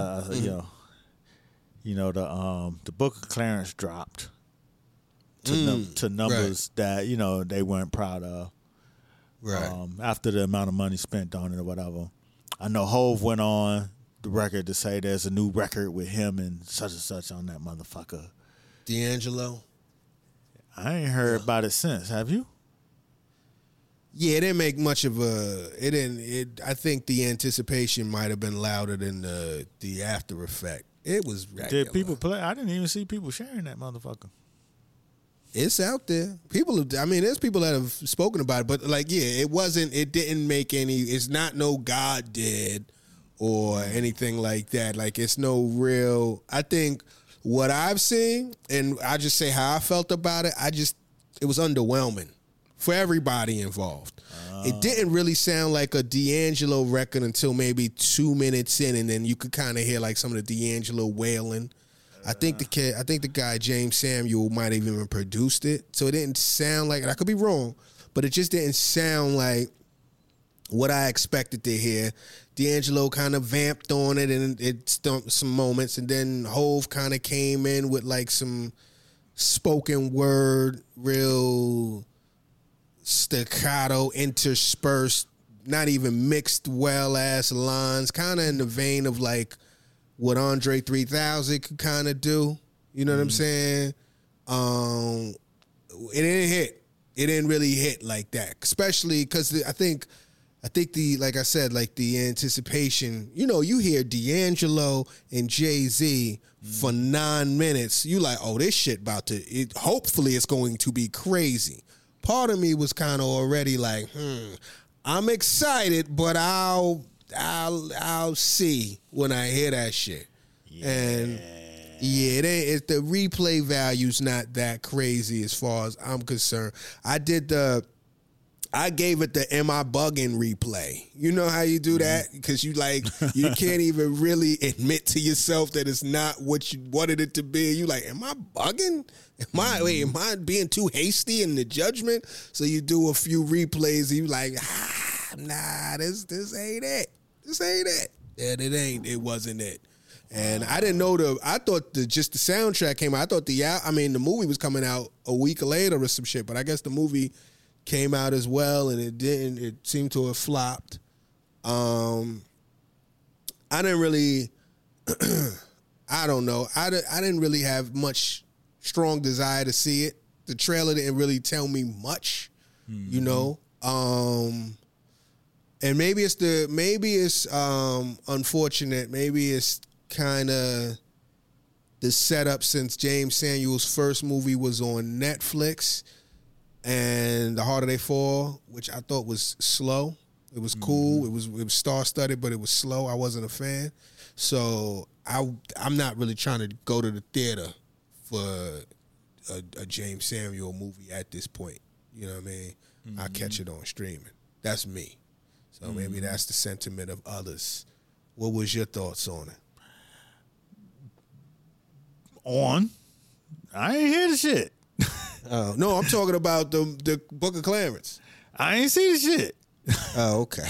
you know, the Book of Clarence dropped to numbers that, you know, they weren't proud of. After the amount of money spent on it or whatever. I know Hove went on the record to say there's a new record with him and such on that motherfucker. D'Angelo? I ain't heard about it since. Have you? Yeah, it didn't make much of I think the anticipation might have been louder than the after effect. It was regular. Did people play? I didn't even see people sharing that motherfucker. It's out there. There's people that have spoken about it, but like, yeah, it didn't make it's not no God did or anything like that. Like, it's no real, I think what I've seen, and I just say how I felt about it, it was underwhelming for everybody involved. It didn't really sound like a D'Angelo record until maybe 2 minutes in, and then you could kind of hear like some of the D'Angelo wailing. I think the guy James Samuel might have even produced it, so it didn't sound like, and I could be wrong, but it just didn't sound like what I expected to hear. D'Angelo kind of vamped on it, and it stumped some moments, and then Hove kind of came in with like some spoken word, real staccato interspersed not even mixed well ass lines, kind of in the vein of like what Andre 3000 could kind of do. You know what I'm saying? It didn't hit. It didn't really hit like that, especially because I think the, like I said, like the anticipation, you hear D'Angelo and Jay-Z for 9 minutes. You like, oh, this shit hopefully it's going to be crazy. Part of me was kind of already like, I'm excited, but I'll see when I hear that shit. Yeah. And yeah, the replay value's not that crazy as far as I'm concerned. I gave it the "Am I bugging?" replay. You know how you do that? Because you can't even really admit to yourself that it's not what you wanted it to be. You like, am I bugging? Am I being too hasty in the judgment? So you do a few replays and you like, nah, this ain't it. This ain't it. And it wasn't it. And I didn't know I thought just the soundtrack came out. I thought the movie was coming out a week later or some shit, but I guess the movie came out as well, and it didn't. It seemed to have flopped. I didn't really, I don't know. I didn't really have much strong desire to see it. The trailer didn't really tell me much, And maybe it's unfortunate. Maybe it's kind of the setup since James Samuel's first movie was on Netflix. And The Harder They Fall, which I thought was slow. It was cool. It was star-studded, but it was slow. I wasn't a fan. So I'm not really trying to go to the theater for a James Samuel movie at this point. You know what I mean? I'll catch it on streaming. That's me. So maybe that's the sentiment of others. What was your thoughts on it? I ain't hear the shit. No, I'm talking about the Book of Clarence. I ain't see the shit. Oh, okay.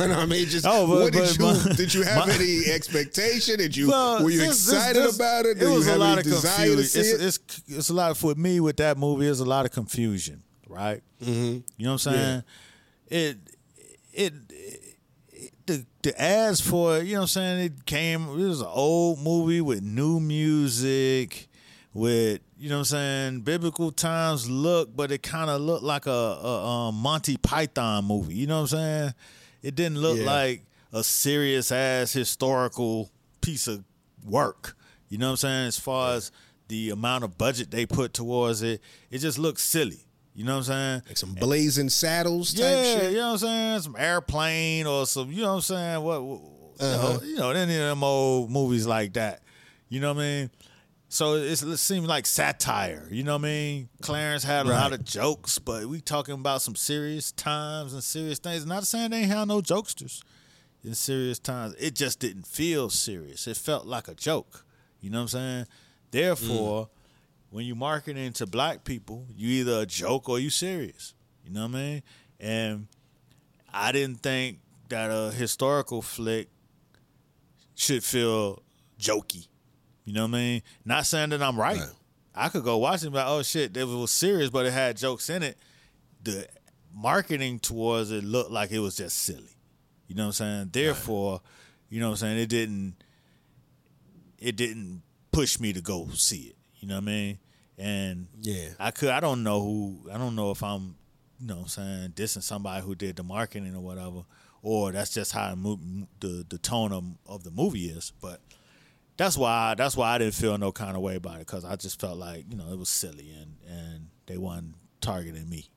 Did you have any expectation? Were you excited about it? It was a lot of confusion. It's a lot for me with that movie. There's a lot of confusion, right? Mm-hmm. You know what I'm saying? Yeah. The ads for it, you know what I'm saying? It was an old movie with new music, with, you know what I'm saying, biblical times look, but it kind of looked like a Monty Python movie. You know what I'm saying? It didn't look like a serious ass historical piece of work. You know what I'm saying? As far as the amount of budget they put towards it, it just looked silly. You know what I'm saying? Like some Blazing Saddles type shit. You know what I'm saying? Some Airplane or some, you know what I'm saying? Any of them old movies like that. You know what I mean? So it seemed like satire. You know what I mean? Clarence had a lot of jokes, but we talking about some serious times and serious things. Not saying they ain't have no jokesters in serious times. It just didn't feel serious. It felt like a joke. You know what I'm saying? Therefore, when you marketing to black people, you either a joke or you serious. You know what I mean? And I didn't think that a historical flick should feel jokey. You know what I mean? Not saying that I'm right. I could go watch it and be like, oh shit, it was serious, but it had jokes in it. The marketing towards it looked like it was just silly. You know what I'm saying? Therefore, you know what I'm saying, it didn't push me to go see it. You know what I mean? And I don't know if I'm, you know what I'm saying, dissing somebody who did the marketing or whatever, or that's just how the tone of the movie is. But that's why I didn't feel no kind of way about it, because I just felt like, you know, it was silly and they weren't targeting me.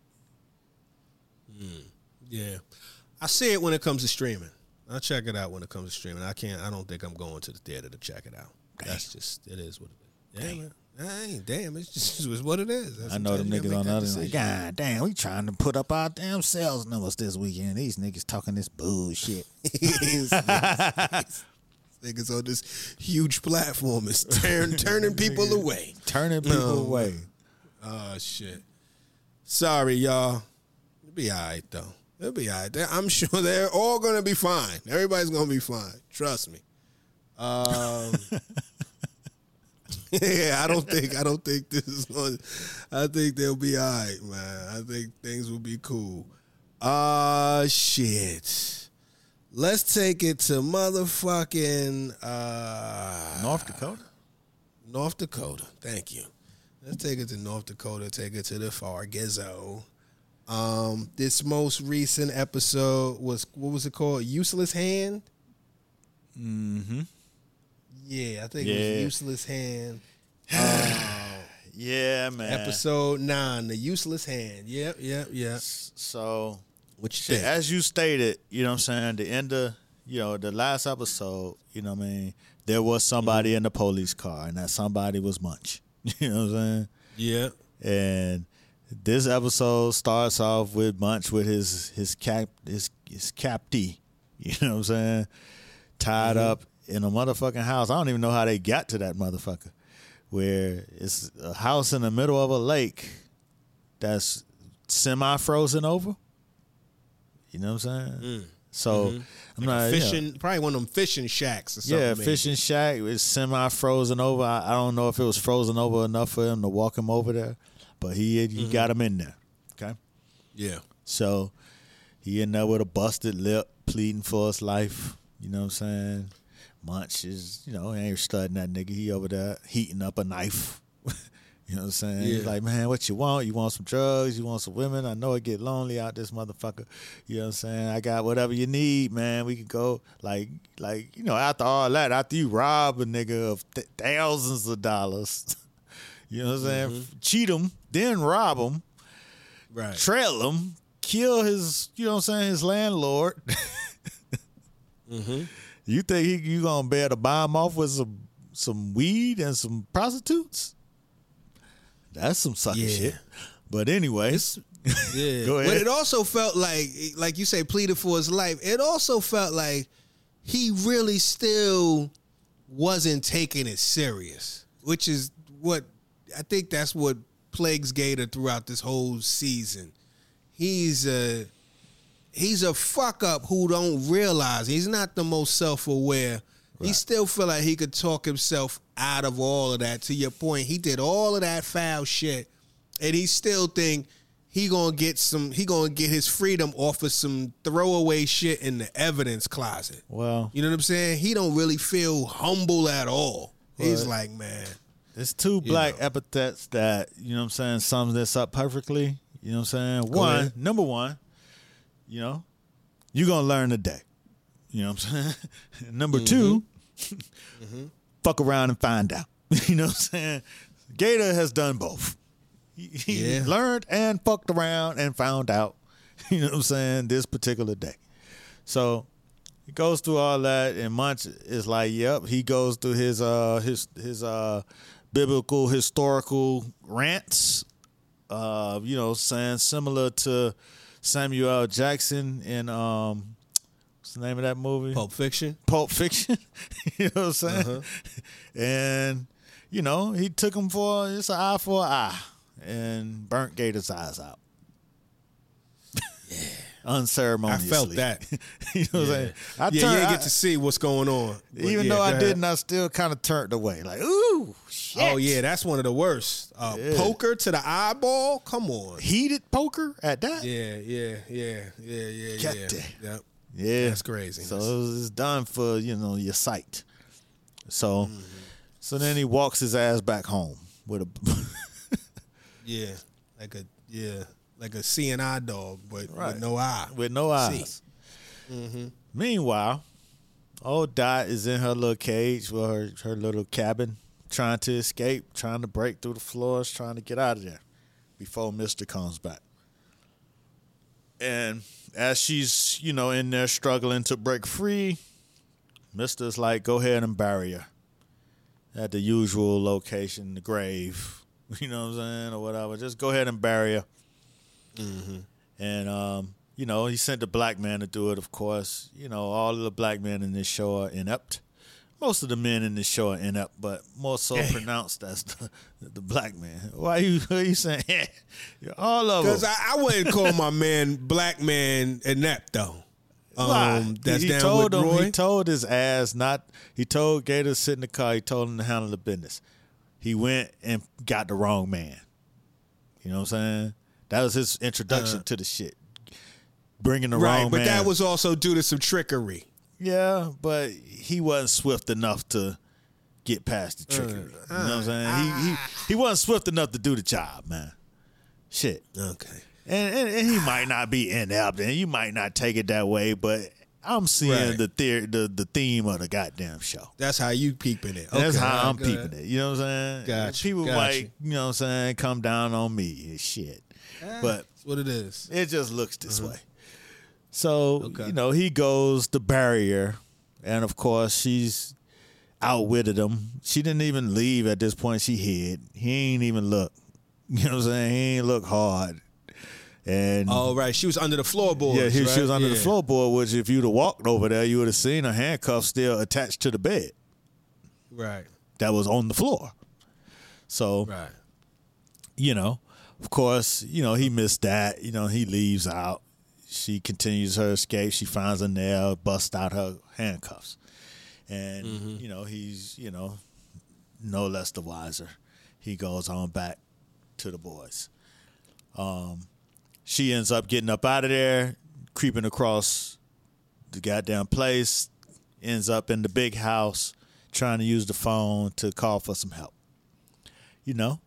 Yeah. I see it when it comes to streaming. I'll check it out when it comes to streaming. I don't think I'm going to the theater to check it out. Damn. That's just, it is what it is. Yeah, man. Damn, it's just what it is. I know them niggas on the other side. God damn, we trying to put up our damn sales numbers this weekend. These niggas talking this bullshit. Niggas on this huge platform is turning people away. Turning people away. Oh, shit. Sorry, y'all. It'll be all right, though. It'll be all right. I'm sure they're all going to be fine. Everybody's going to be fine. Trust me. Yeah, I don't think this is going. I think they'll be all right, man. I think things will be cool. Shit. Let's take it to motherfucking North Dakota. North Dakota. Thank you. Let's take it to North Dakota. Take it to the Fargizzo. This most recent episode was, what was it called? Useless Hand? Mm-hmm. Yeah, I think it was Useless Hand. Yeah, man. Episode 9, The Useless Hand. Yep. So, what you think? as you stated, you know what I'm saying, the end of, the last episode, you know what I mean, there was somebody in the police car, and that somebody was Munch. You know what I'm saying? Yeah. And this episode starts off with Munch with his captee, you know what I'm saying, tied up in a motherfucking house. I don't even know how they got to that motherfucker, where it's a house in the middle of a lake that's semi-frozen over. You know what I'm saying? So I'm not fishing. Probably one of them fishing shacks or something. Yeah, maybe. fishing shack. It's semi-frozen over. I don't know if it was frozen over enough for him to walk him over there, but he got him in there. Okay. Yeah. So he in there with a busted lip, pleading for his life. You know what I'm saying? Munch is, he ain't studying that nigga. He over there heating up a knife. You know what I'm saying? Yeah. He's like, man, what you want? You want some drugs? You want some women? I know it get lonely out this motherfucker. You know what I'm saying? I got whatever you need, man. We could go, after all that, after you rob a nigga of thousands of dollars, you know what I'm saying? Cheat him, then rob him, Right. trail him, kill his, his landlord. You think you gonna be able to buy him off with some weed and some prostitutes? That's some sucker shit. But anyway, Yeah. Go ahead. But it also felt like you say, pleaded for his life. It also felt like he really still wasn't taking it serious, which is what I think that's what plagues Gator throughout this whole season. He's a fuck up who don't realize he's not the most self-aware. Right. He still feel like he could talk himself out of all of that. To your point, he did all of that foul shit, and he still think he gonna get his freedom off of some throwaway shit in the evidence closet. Well, you know what I'm saying? He don't really feel humble at all. He's like, man. There's two black epithets that, sums this up perfectly. You know what I'm saying? Number one, you're gonna learn today. You know what I'm saying? Number two, fuck around and find out. You know what I'm saying? Gator has done both. He learned and fucked around and found out, you know what I'm saying, this particular day. So he goes through all that, and Munch is like, yep, he goes through his biblical, historical rants, saying similar to Samuel L. Jackson in what's the name of that movie? Pulp Fiction. You know what I'm saying? And he took him for it's an eye for an eye and burnt Gator's eyes out. Yeah. Unceremoniously. I felt that. You know what I'm saying? You get to see what's going on. Even though I didn't, I still kind of turned away. Like, ooh, shit. Oh, yeah, that's one of the worst. Poker to the eyeball? Come on. Heated poker at that? Yeah. Yep. Yeah. That's crazy. So it's done for, your sight. So so then he walks his ass back home with a like a seeing eye dog, but with no eye. With no eyes. Meanwhile, old Dot is in her little cage with her little cabin, trying to escape, trying to break through the floors, trying to get out of there before Mr. comes back. And as she's, in there struggling to break free, Mr.'s like, go ahead and bury her at the usual location, the grave. You know what I'm saying? Or whatever. Just go ahead and bury her. And, he sent the black man to do it, of course. All of the black men in this show are inept. Most of the men in this show are inept, but more so pronounced as the black man. Why are you saying all of them? Because I wouldn't call my black man inept, though. That's he down told with him, Roy. he told his ass he told Gator to sit in the car, he told him to handle the business. He went and got the wrong man. You know what I'm saying? That was his introduction to the shit. bringing the wrong man. But that was also due to some trickery. Yeah, but he wasn't swift enough to get past the trickery. You know what I'm saying? He wasn't swift enough to do the job, man. Shit. Okay. And he might not be inept, and you might not take it that way, but I'm seeing the theme of the goddamn show. That's how you peeping it. Okay, that's how I'm peeping it. You know what I'm saying? Gotcha. People might, you know what I'm saying, come down on me and shit. But that's what it is. It just looks this way. So, you know, he goes the barrier, and of course she's outwitted him. She didn't even leave at this point. She hid. He ain't even look. You know what I'm saying? He ain't look hard. And right. She was under the floorboards. Yeah, right? She was under the floorboard, which if you'd have walked over there, you would have seen her handcuffs still attached to the bed. Right. That was on the floor. So, you know, of course, you know, he missed that. You know, he leaves out. She continues her escape. She finds a nail, busts out her handcuffs. And, you know, he's, you know, no less the wiser. He goes on back to the boys. She ends up getting up out of there, creeping across the goddamn place, ends up in the big house, trying to use the phone to call for some help. You know?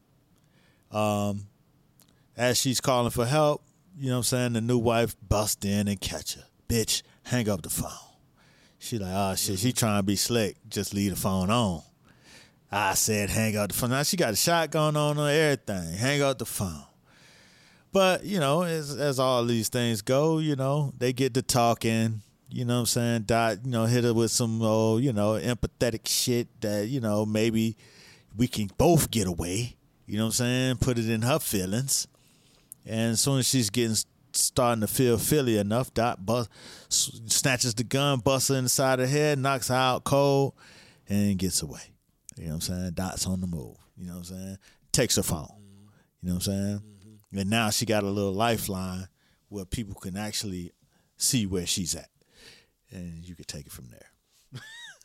As she's calling for help, you know what I'm saying, the new wife busts in and catch her. Bitch, hang up the phone. She like, oh, shit, she trying to be slick. Just leave the phone on. I said hang up the phone. Now she got a shotgun on her, everything. Hang up the phone. But, you know, as all these things go, you know, they get to talking, you know what I'm saying? Dot, you know, hit her with some, you know, empathetic shit that, you know, maybe we can both get away. You know what I'm saying? Put it in her feelings. And as soon as she's starting to feel Philly enough, Dot snatches the gun, busts her in the side of the head, knocks her out cold, and gets away. You know what I'm saying? Dot's on the move. You know what I'm saying? Takes her phone. You know what I'm saying? And now she got a little lifeline where people can actually see where she's at. And you can take it from there.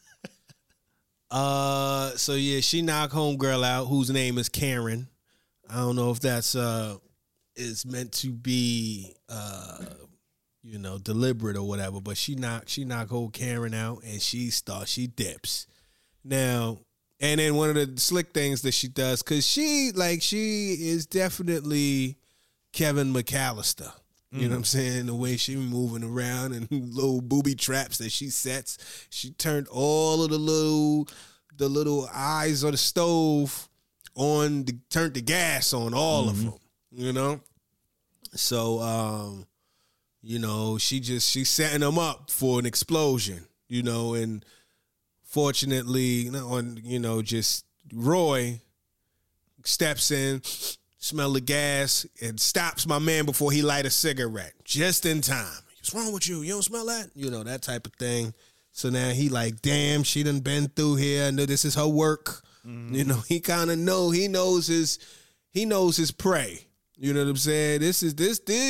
So yeah, she knocked homegirl out, whose name is Karen. I don't know if that's is meant to be you know, deliberate or whatever, but she knocked old Karen out, and she dips. Now, and then one of the slick things that she does, because she is definitely Kevin McAllister. You know what I'm saying? The way she moving around and little booby traps that she sets. She turned all of the little eyes on the stove on, turned the gas on all of them. You know? So, you know, she's setting them up for an explosion, you know, and fortunately, you know, just Roy steps in, smell the gas, and stops my man before he light a cigarette, just in time. What's wrong with you? You don't smell that? You know, that type of thing. So now he like, damn, she done been through here. I know this is her work. You know, he kind of he knows his prey. You know what I'm saying? This is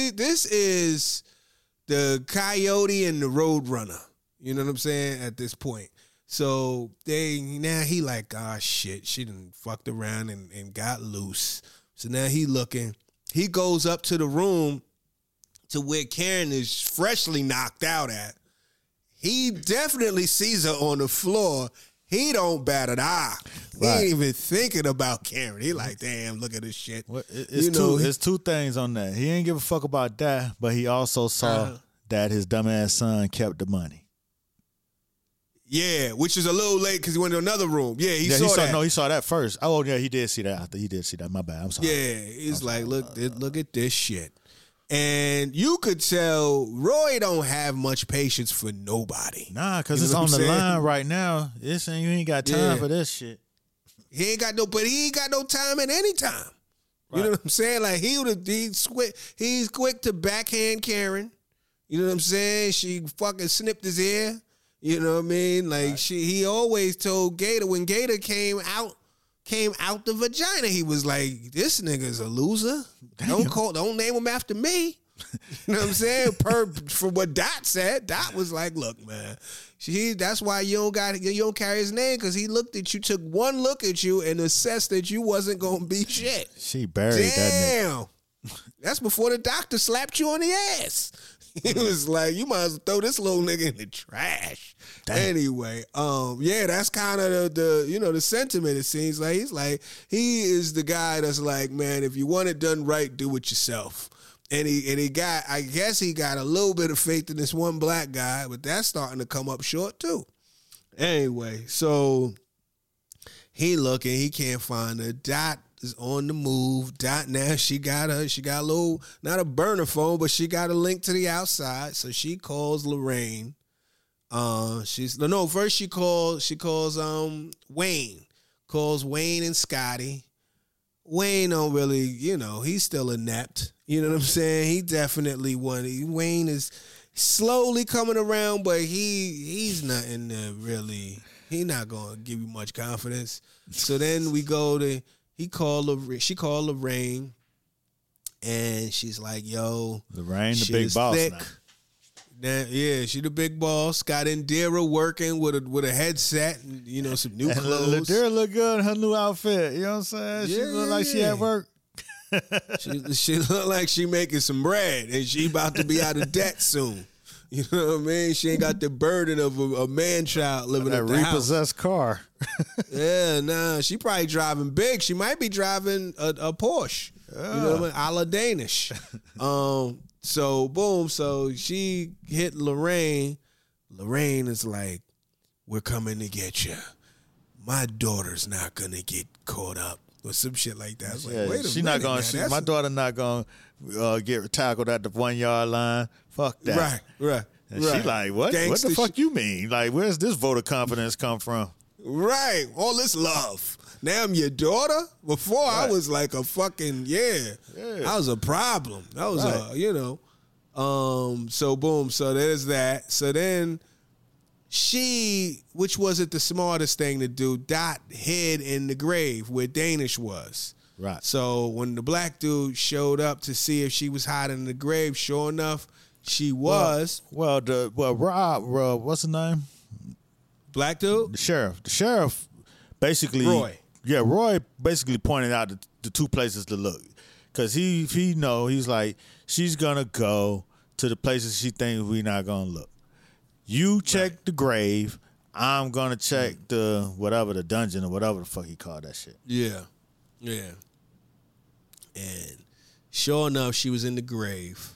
the coyote and the road runner. You know what I'm saying? At this point. So now he like, ah, shit, she done fucked around and got loose. So now he looking. He goes up to the room to where Karen is freshly knocked out at. He definitely sees her on the floor. He don't bat an eye. He ain't even thinking about Karen. He like, damn, look at this shit. Well, it's two things on that. He ain't give a fuck about that, but he also saw that his dumbass son kept the money. Yeah, which is a little late because he went to another room. Yeah, he saw that. No, he saw that first. Oh, yeah, he did see that. He did see that. My bad. I'm sorry. Yeah, he's like, look at this shit. And you could tell Roy don't have much patience for nobody. Nah, because it's on the line right now. You ain't got time for this shit. He ain't got no time at any time. Right. You know what I'm saying? Like he's quick to backhand Karen. You know what I'm saying? She fucking snipped his ear. You know what I mean? Like he always told Gator when Gator came out the vagina, he was like, "This nigga's a loser. Don't name him after me." You know what I'm saying? For what Dot said, Dot was like, "Look, man, that's why you don't carry his name, because he looked at you, took one look at you, and assessed that you wasn't gonna be shit." She buried that nigga. That's before the doctor slapped you on the ass. He was like, you might as well throw this little nigga in the trash. Damn. Anyway, yeah, that's kind of the sentiment. It seems like he is the guy that's like, man, if you want it done right, do it yourself. And I guess he got a little bit of faith in this one black guy, but that's starting to come up short too. Anyway, so he looking, he can't find her. Dot is on the move. Dot now she got a little, not a burner phone, but she got a link to the outside. So she calls Lorraine. First she calls Wayne. Calls Wayne and Scotty. Wayne don't really, he's still inept. You know what I'm saying? He definitely Wayne is slowly coming around, but he's nothing to really, he not gonna give you much confidence. So then we go to she called Lorraine, and she's like, yo, Lorraine the big boss thick. Now, yeah, she the big boss. Got Indira working with a headset and some new clothes. Indira look good in her new outfit. You know what I'm saying? She look like she at work. she look like she making some bread, and she about to be out of debt soon. You know what I mean? She ain't got the burden of a man-child living in the repossessed car. Yeah, nah. She probably driving big. She might be driving a Porsche. Yeah. You know what I mean? A la Danish. So, boom. So, she hit Lorraine. Lorraine is like, we're coming to get you. My daughter's not going to get caught up. Or some shit like that. I was like, wait a minute. My daughter not going to get tackled at the 1 yard line. Fuck that. Right. And she like, what? What the fuck you mean? Like, where's this voter confidence come from? Right. All this love. Now I'm your daughter? Before I was like a fucking, I was a problem. That was so boom. So there's that. So then which wasn't the smartest thing to do, Dot hid in the grave where Danish was. Right. So when the black dude showed up to see if she was hiding in the grave, sure enough, she was. Rob, what's the name? Black dude? The sheriff basically. Roy. Yeah, Roy basically pointed out the two places to look. Because he's like, she's going to go to the places she thinks we're not going to look. You check the grave. I'm going to check the dungeon or whatever the fuck he called that shit. Yeah. And sure enough, she was in the grave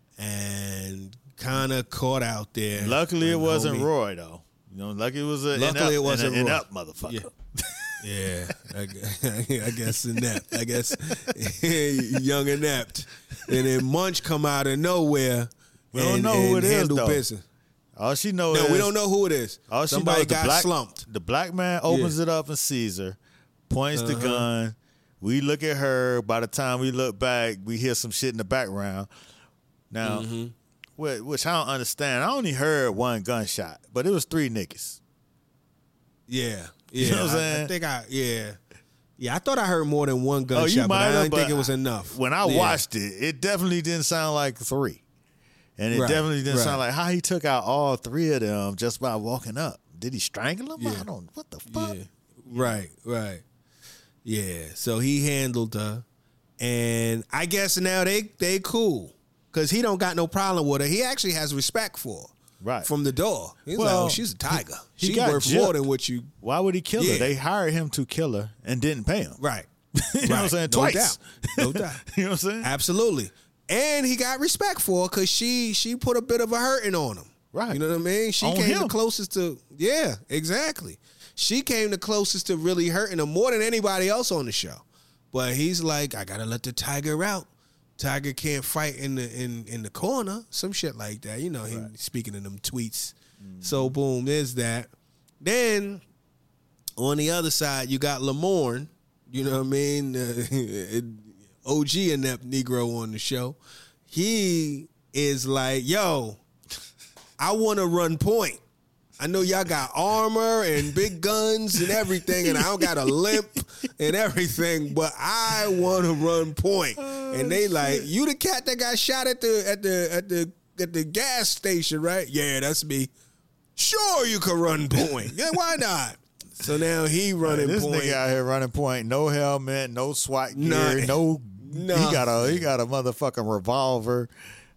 and kind of caught out there. Luckily, it wasn't Roy, though. Luckily, it was an up motherfucker. Yeah, I guess inept. I guess young inept. And then Munch come out of nowhere. We don't know who it is, though. Business. All she knows is... No, we don't know who it is. All Somebody got slumped. The black man opens it up and sees her, points the gun. We look at her. By the time we look back, we hear some shit in the background. Now, which I don't understand. I only heard one gunshot, but it was 3 niggas. Yeah. You know what I'm saying? I think I thought I heard more than one gunshot, but I didn't think it was enough. When I watched it definitely didn't sound like 3. And it definitely didn't sound like how he took out all 3 of them just by walking up. Did he strangle them? Yeah. I don't. What the fuck? Yeah. Right. Yeah. So he handled her, and I guess now they cool because he don't got no problem with her. He actually has respect for her. Right. From the door. He's like, oh, she's a tiger. She's worth more than what you... Why would he kill her? They hired him to kill her and didn't pay him. Right. You know what I'm saying? Twice. No doubt. You know what I'm saying? Absolutely. And he got respect for her because she put a bit of a hurting on him. Right. You know what I mean? She came the closest to... Yeah, exactly. She came the closest to really hurting him more than anybody else on the show. But he's like, I got to let the tiger out. Tiger can't fight in the corner, some shit like that. He speaking in them tweets. So boom, there's that. Then on the other side, you got Lamorne. You know what I mean? OG inept Negro on the show. He is like, yo, I want to run point. I know y'all got armor and big guns and everything, and I don't got a limp and everything, but I want to run point. And they like, you the cat that got shot at the gas station, right? Yeah, that's me. Sure, you can run point. Yeah, why not? So now he running this point. This nigga out here running point. No helmet, no SWAT gear, no. He got a motherfucking revolver.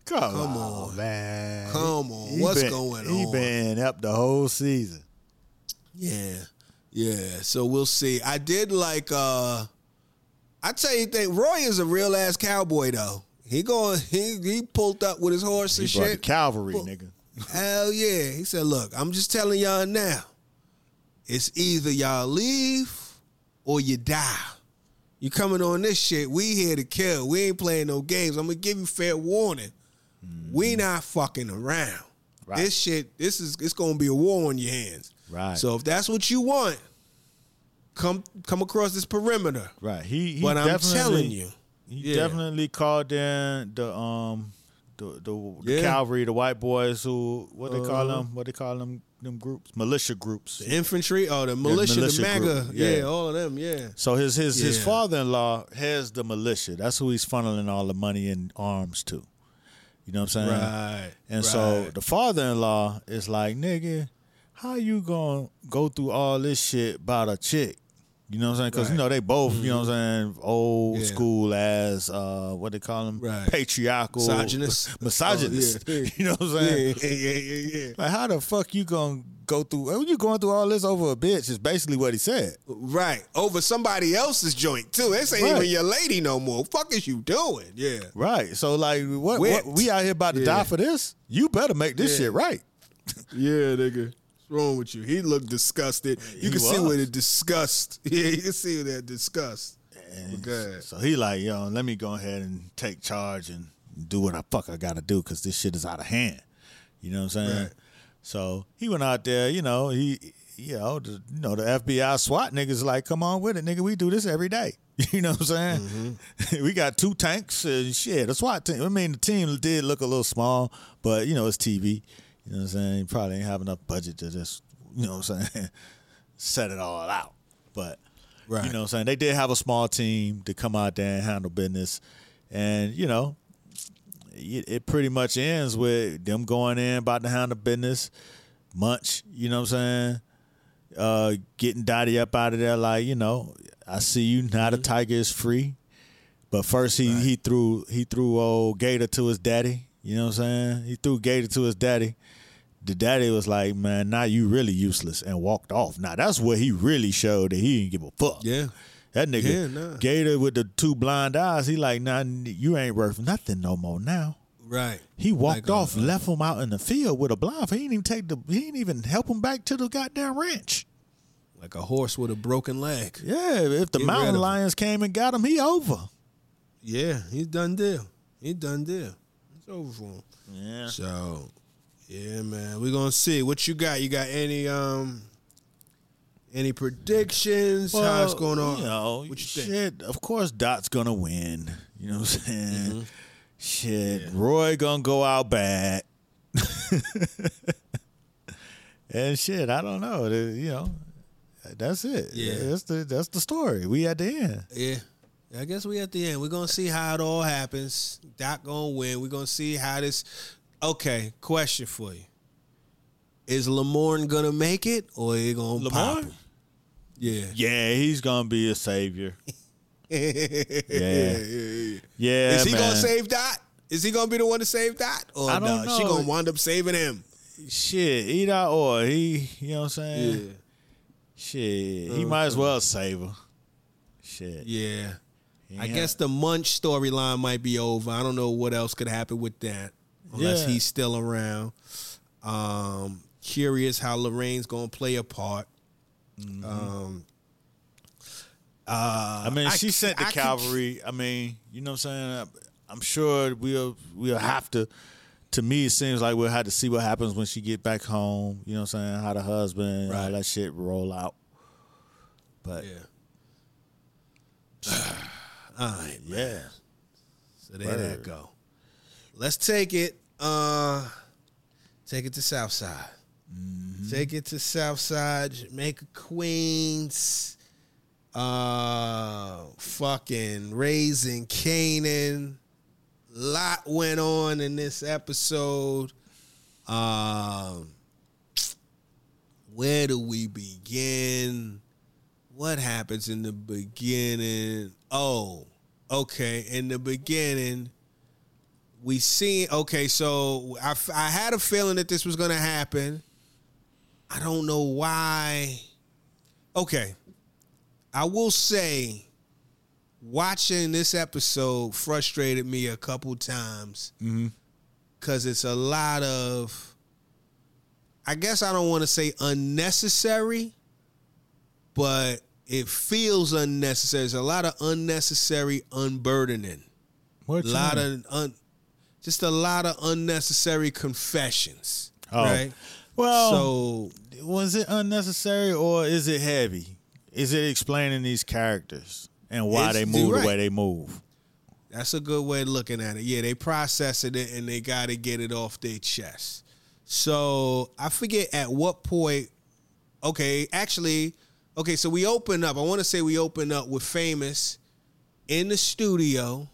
Come on, man. Come on. What's going on? He been up the whole season. Yeah. So we'll see. I did like I tell you thing, Roy is a real ass cowboy though. He pulled up with his horse and He brought shit. the cavalry, nigga. Hell yeah. He said, look, I'm just telling y'all now. It's either y'all leave or you die. You coming on this shit, we here to kill. We ain't playing no games. I'm gonna give you fair warning. We not fucking around. Right. This shit, it's gonna be a war on your hands. Right. So if that's what you want, come across this perimeter. Right. He But I'm telling you. He definitely called in the cavalry, the white boys who what they call them groups, militia groups, The infantry, the militia, the MAGA, group. Yeah. all of them, yeah. So his father-in-law has the militia. That's who he's funneling all the money and arms to. You know what I'm saying? Right. And so the father-in-law is like, nigga, how you gonna go through all this shit about a chick? You know what I'm saying? Because, they both, you know what I'm saying, old school ass, what they call them? Right. Patriarchal. Misogynist. Yeah. You know what I'm saying? Yeah. Like, how the fuck you gonna go through, you going through all this over a bitch is basically what he said. Right. Over somebody else's joint, too. This ain't even your lady no more. What the fuck is you doing? Yeah. Right. So, like, what we out here about to die for this? You better make this shit right. Yeah, nigga. What's wrong with you? He looked disgusted. You can see with the disgust. Yeah, you can see with that disgust. So he like, let me go ahead and take charge and do what I gotta do because this shit is out of hand. You know what I'm saying? Right. So he went out there, the FBI SWAT niggas like, come on with it, nigga. We do this every day. You know what I'm saying? Mm-hmm. We got 2 tanks and shit. The SWAT team. I mean, the team did look a little small, but it's TV. You know what I'm saying? You probably ain't have enough budget to just, you know what I'm saying, set it all out. But, you know what I'm saying? They did have a small team to come out there and handle business. And, it pretty much ends with them going in, about to handle business, Munch, you know what I'm saying? Getting Dottie up out of there like, I see you, now the tiger is free. But first he threw old Gator to his daddy. You know what I'm saying? He threw Gator to his daddy. The daddy was like, man, now you really useless, and walked off. Now, that's where he really showed that he didn't give a fuck. Yeah. That nigga, Gator with the 2 blind eyes, he like, nah, you ain't worth nothing no more now. Right. He walked off, left him out in the field with a blind. He didn't even help him back to the goddamn ranch. Like a horse with a broken leg. Yeah, if the mountain lions came and got him, he over. Yeah, he's done deal. It's over for him. Yeah. So, yeah, man, we're gonna see what you got. You got any predictions? Well, how it's going on? What you think? Of course, Dot's gonna win. You know what I'm saying? Mm-hmm. Shit, Roy gonna go out bad. And shit, I don't know. That's it. Yeah, that's the story. We at the end. Yeah. I guess we at the end. We're going to see how it all happens. Doc going to win. We're going to see how this... Okay, question for you. Is Lamorne going to make it, or are you going to pop him? Yeah. Yeah, he's going to be a savior. Yeah. Is he going to save Dot? Is he going to be the one to save Dot? Or I don't know. She going to wind up saving him? Shit, either or. You know what I'm saying? Yeah. Shit, he might as well save her. Shit. Yeah. I guess the Munch storyline might be over. I don't know what else could happen with that unless he's still around. Curious how Lorraine's going to play a part. Mm-hmm. I mean, she sent the cavalry. I mean, you know what I'm saying? I'm sure we'll have to. To me, it seems like we'll have to see what happens when she get back home. You know what I'm saying? How the husband, all that shit roll out. But all right, yeah. So there that go. Let's take it. Take it to Southside. Mm-hmm. Take it to Southside, Jamaica, Queens. Fucking Raising Canaan. Lot went on in this episode. Where do we begin? What happens in the beginning? Oh, okay. In the beginning, we seen. Okay, so I had a feeling that this was gonna happen. I don't know why. Okay, I will say, watching this episode frustrated me a couple times because it's a lot of, I guess I don't want to say unnecessary, but it feels unnecessary. There's a lot of unnecessary unburdening. Just a lot of unnecessary confessions. Oh. Right? Well, so was it unnecessary or is it heavy? Is it explaining these characters and why they move the way they move? That's a good way of looking at it. Yeah, they processing it and they got to get it off their chest. So I forget at what point. Okay, so we open up. I want to say we open up with Famous in the studio,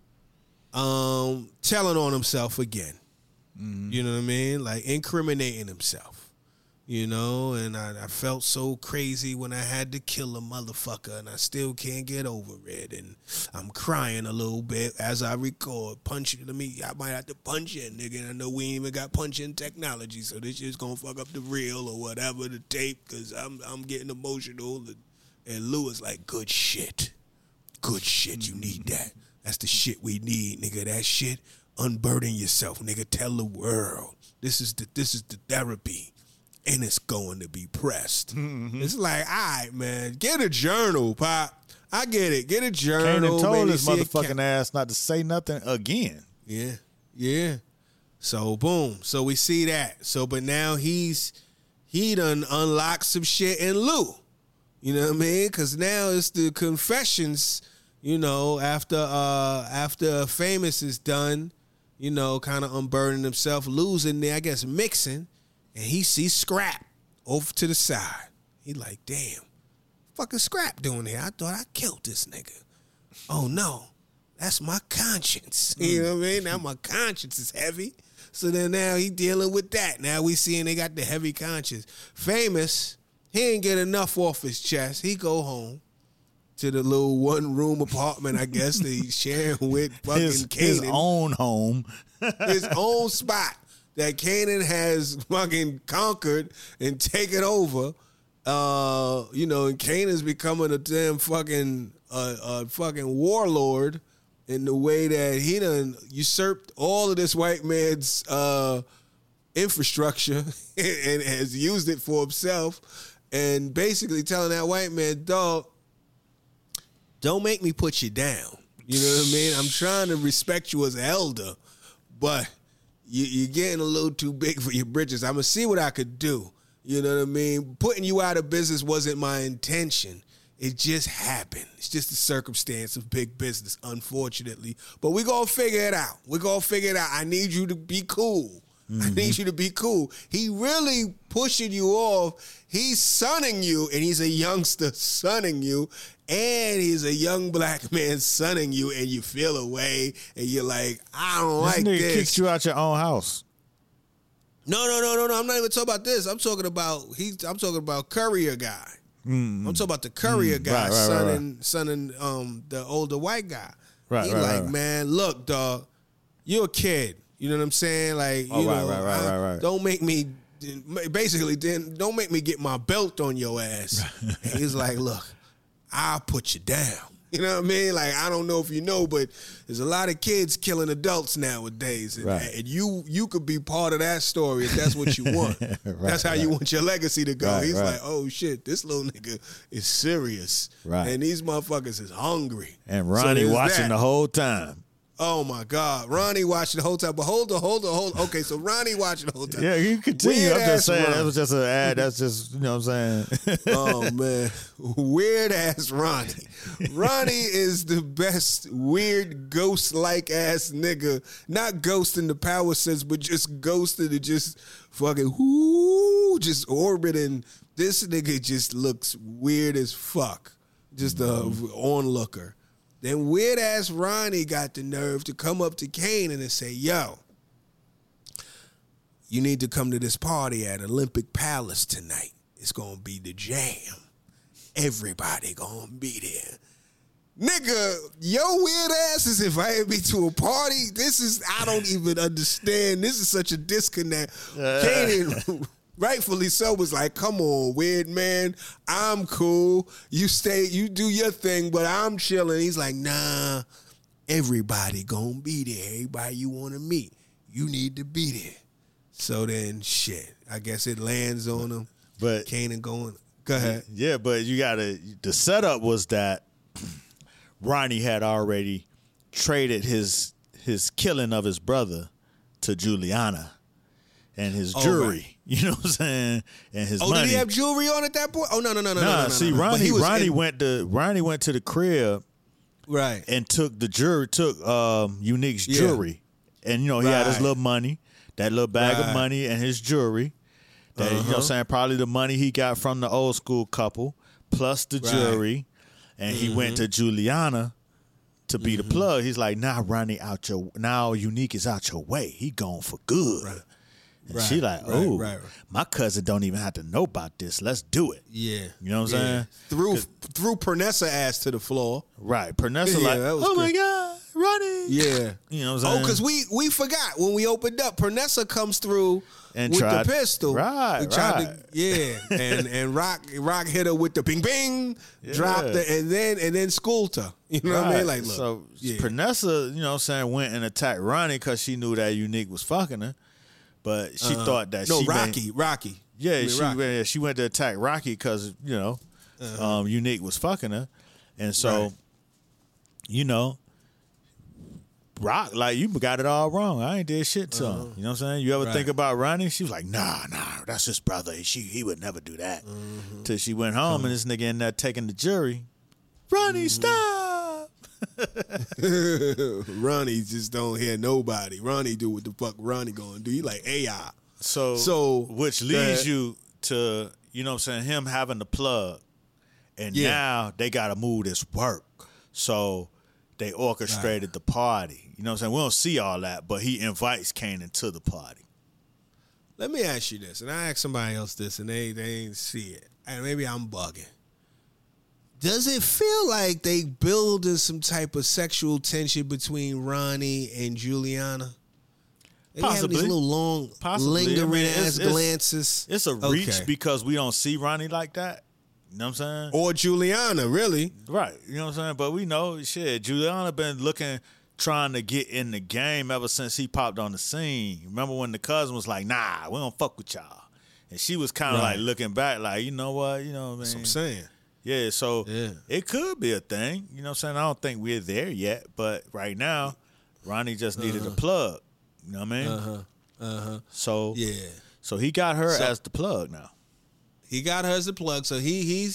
telling on himself again. Mm-hmm. You know what I mean? Like incriminating himself. You know, and I felt so crazy when I had to kill a motherfucker, and I still can't get over it. And I'm crying a little bit as I record. I might have to punch in, nigga. And I know we ain't even got punching technology, so this shit's gonna fuck up the reel or whatever, the tape, because I'm getting emotional. And Lou is like, good shit. Good shit, you need that. That's the shit we need, nigga. That shit, unburden yourself, nigga. Tell the world. This is the therapy. And it's going to be pressed. Mm-hmm. It's like, all right, man, get a journal, Pop. I get it. Get a journal. Kanan told his motherfucking ass not to say nothing again. Yeah. So, boom. So, we see that. So, but now he done unlocked some shit in Lou. You know what I mean? Because now it's the confessions, you know, after Famous is done, you know, kind of unburdening himself, losing there, I guess, mixing. And he sees Scrap over to the side. He like, damn, fucking Scrap doing here? I thought I killed this nigga. Oh, no, that's my conscience. You know what I mean? Now my conscience is heavy. So then now he dealing with that. Now we seeing they got the heavy conscience. Famous, he ain't get enough off his chest. He go home to the little one-room apartment, I guess, that he's sharing with fucking Kanan. His own home. His own spot that Kanan has fucking conquered and taken over, you know, and Kanan's becoming a damn fucking warlord in the way that he done usurped all of this white man's infrastructure and has used it for himself, and basically telling that white man, dog, don't make me put you down. You know what I mean? I'm trying to respect you as an elder, but you're getting a little too big for your britches. I'm going to see what I could do. You know what I mean? Putting you out of business wasn't my intention. It just happened. It's just a circumstance of big business, unfortunately. But we're going to figure it out. I need you to be cool. Mm-hmm. I need you to be cool. He really pushing you off. He's sunning you, and he's a youngster sunning you, and he's a young black man sunning you, and you feel away, and you're like, I don't like this. This nigga kicked you out your own house. No. I'm not even talking about this. I'm talking about Courier guy. I'm talking about the Courier guy sunning the older white guy. He man, look, dog, you're a kid. You know what I'm saying? Like, don't make me, basically, don't make me get my belt on your ass. He's like, look, I'll put you down. You know what I mean? Like, I don't know if you know, but there's a lot of kids killing adults nowadays. And you could be part of that story if that's what you want. That's how you want your legacy to go. He's like, oh, shit, this little nigga is serious. And these motherfuckers is hungry. And Ronnie watching the whole time. Oh, my God. Ronnie watching the whole time. But hold on. Okay, so Ronnie watching the whole time. Yeah, you continue. I'm just saying, that was just an ad. That's just, you know what I'm saying? Oh, man. Weird-ass Ronnie. Ronnie is the best weird ghost-like ass nigga. Not ghost in the power sense, but just ghost in the just fucking just orbiting. This nigga just looks weird as fuck. Just a onlooker. Then weird-ass Ronnie got the nerve to come up to Kanan and say, yo, you need to come to this party at Olympic Palace tonight. It's going to be the jam. Everybody going to be there. nigga, your weird ass is invited me to a party. I don't even understand. This is such a disconnect. Kanan, rightfully so, was like, come on, weird man. I'm cool. You do your thing, but I'm chilling. He's like, nah, everybody gonna be there. Everybody you want to meet, you need to be there. So then, shit, I guess it lands on him. But Kanan going, go ahead. Yeah, but the setup was that Ronnie had already traded his killing of his brother to Juliana and his jewelry. Right. You know what I'm saying? And his money. Did he have jewelry on at that point? Oh, no. See, Ronnie went to the crib, right, and took Unique's jewelry, and he had his little money, that little bag of money, and his jewelry. That you know what I'm saying, probably the money he got from the old school couple, plus the jewelry, and he went to Juliana to be the plug. He's like, Ronnie now Unique is out your way. He gone for good. Right. And she like, my cousin don't even have to know about this. Let's do it. Yeah. You know what I'm saying? Threw Pernessa ass to the floor. Right. Pernessa like, oh my God, Ronnie. Yeah. You know what I'm saying? Because we forgot when we opened up, Pernessa comes through and with the pistol. Right. And Rock hit her with the ping ping, dropped her, and then schooled her. You know what I mean? Like, look. So Pernessa, you know what I'm saying, went and attacked Ronnie because she knew that Unique was fucking her. But she thought that Rocky. Yeah, she went to attack Rocky because, Unique was fucking her. And so, Rock, like, you got it all wrong. I ain't did shit to him. You know what I'm saying? You ever think about Ronnie? She was like, nah, that's his brother. He would never do that. Till she went home and this nigga in there taking the jury. Ronnie, stop! Ronnie just don't hear nobody. Ronnie do what the fuck Ronnie gonna do. He like AI. So which leads you to, you know what I'm saying, him having the plug. And now they gotta move this work. So they orchestrated the party. You know what I'm saying? We don't see all that, but he invites Kanan to the party. Let me ask you this, and I asked somebody else this, and they ain't see it. And maybe I'm bugging. Does it feel like they building some type of sexual tension between Ronnie and Juliana? They have these little long, lingering ass glances. It's a reach because we don't see Ronnie like that. You know what I'm saying? Or Juliana, really. Right. You know what I'm saying? But we know, Juliana been trying to get in the game ever since he popped on the scene. Remember when the cousin was like, nah, we don't fuck with y'all. And she was kind of like looking back like, you know what? You know what I mean? That's what I'm saying. Yeah, so it could be a thing. You know what I'm saying? I don't think we're there yet. But right now, Ronnie just needed a plug. You know what I mean? So, so he got her as the plug now. He got her as a plug, so he's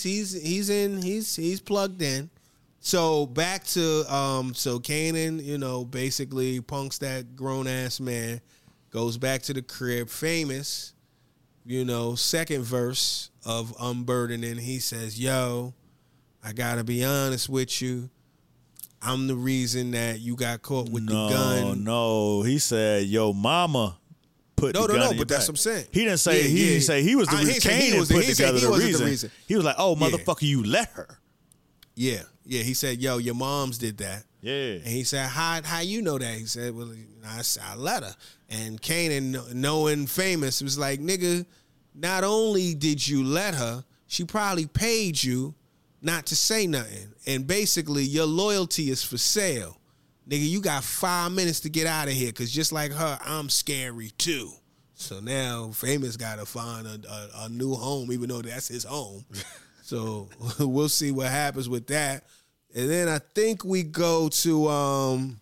plugged in. So back to so Kanan, basically punks that grown ass man, goes back to the crib, famous, second verse of Unburdening. He says, "Yo, I gotta be honest with you. I'm the reason that you got caught with the gun." No, he said, "Yo, mama." But that's what I'm saying. He didn't say he didn't say he was the reason. Kanan put together the reason. He was like, "Oh, motherfucker, you let her." Yeah. He said, "Yo, your mom's did that." Yeah. And he said, "How you know that?" He said, "Well, I let her." And Kanan, knowing famous, was like, "Nigga, not only did you let her, she probably paid you not to say nothing. And basically, your loyalty is for sale. Nigga, you got 5 minutes to get out of here, because just like her, I'm scary too." So now Famous got to find a new home, even though that's his home. So we'll see what happens with that. And then I think we go to,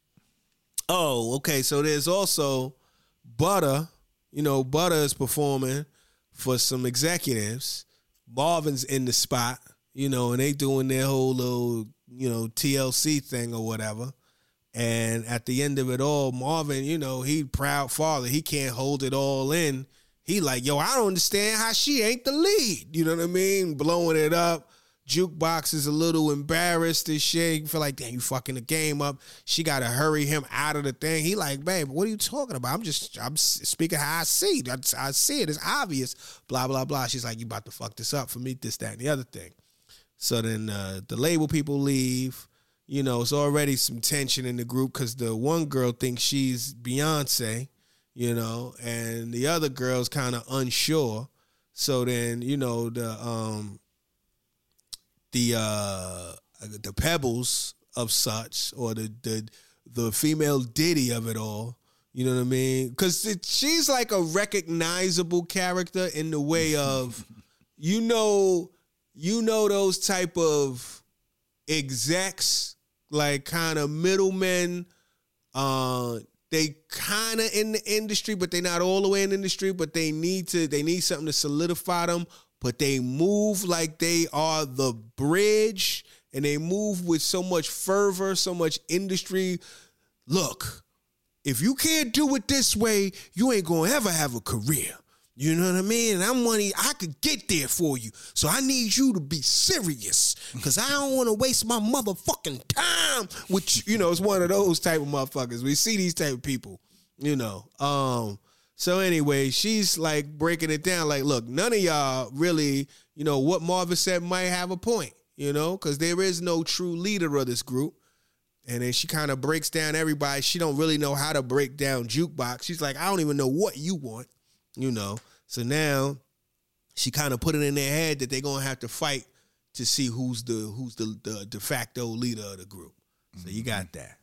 so there's also Butter. Butter is performing for some executives. Marvin's in the spot, and they doing their whole little, TLC thing or whatever. And at the end of it all, Marvin, he proud father. He can't hold it all in. He like, yo, I don't understand how she ain't the lead. You know what I mean? Blowing it up. Jukebox is a little embarrassed and shit. You feel like, damn, you fucking the game up. She got to hurry him out of the thing. He like, babe, what are you talking about? I'm speaking how I see it. I see it. It's obvious. Blah, blah, blah. She's like, you about to fuck this up for me, this, that, and the other thing. So then the label people leave. you know, it's already some tension in the group because the one girl thinks she's Beyonce, you know, and the other girl's kind of unsure. So then, you know, the pebbles of such, or the female Diddy of it all, you know what I mean? Because she's like a recognizable character in the way of, you know those type of execs, like kind of middlemen. They kind of in the industry, but they're not all the way in the industry. But they need something to solidify them. But they move like they are the bridge, and they move with so much fervor, so much industry. Look, if you can't do it this way, you ain't gonna ever have a career. You know what I mean? And I could get there for you. So I need you to be serious, because I don't want to waste my motherfucking time with you know, it's one of those type of motherfuckers. We see these type of people, you know. So anyway, she's like breaking it down like, look, none of y'all really, you know, what Marvin said might have a point, you know, because there is no true leader of this group. And then she kind of breaks down everybody. She don't really know how to break down Jukebox. She's like, I don't even know what you want. You know, so now she kind of put it in their head that they're gonna have to fight to see who's the de facto leader of the group. So you got that.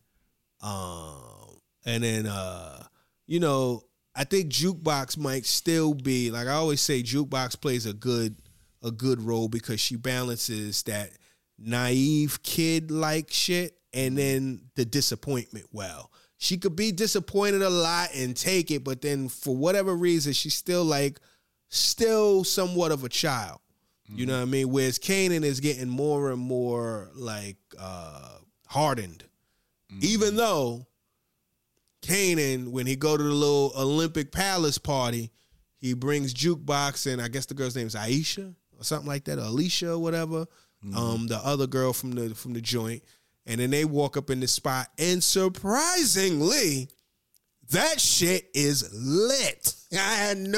And then you know, I think Jukebox might still be, like I always say, Jukebox plays a good role because she balances that naive kid like shit and then the disappointment well. She could be disappointed a lot and take it, but then for whatever reason, she's still somewhat of a child. You know what I mean? Whereas Kanan is getting more and more like hardened. Even though Kanan, when he go to the little Olympic Palace party, he brings Jukebox, and I guess the girl's name is Aisha or something like that, or Alicia or whatever. The other girl from the joint. And then they walk up in the spot, and surprisingly, that shit is lit. I mean,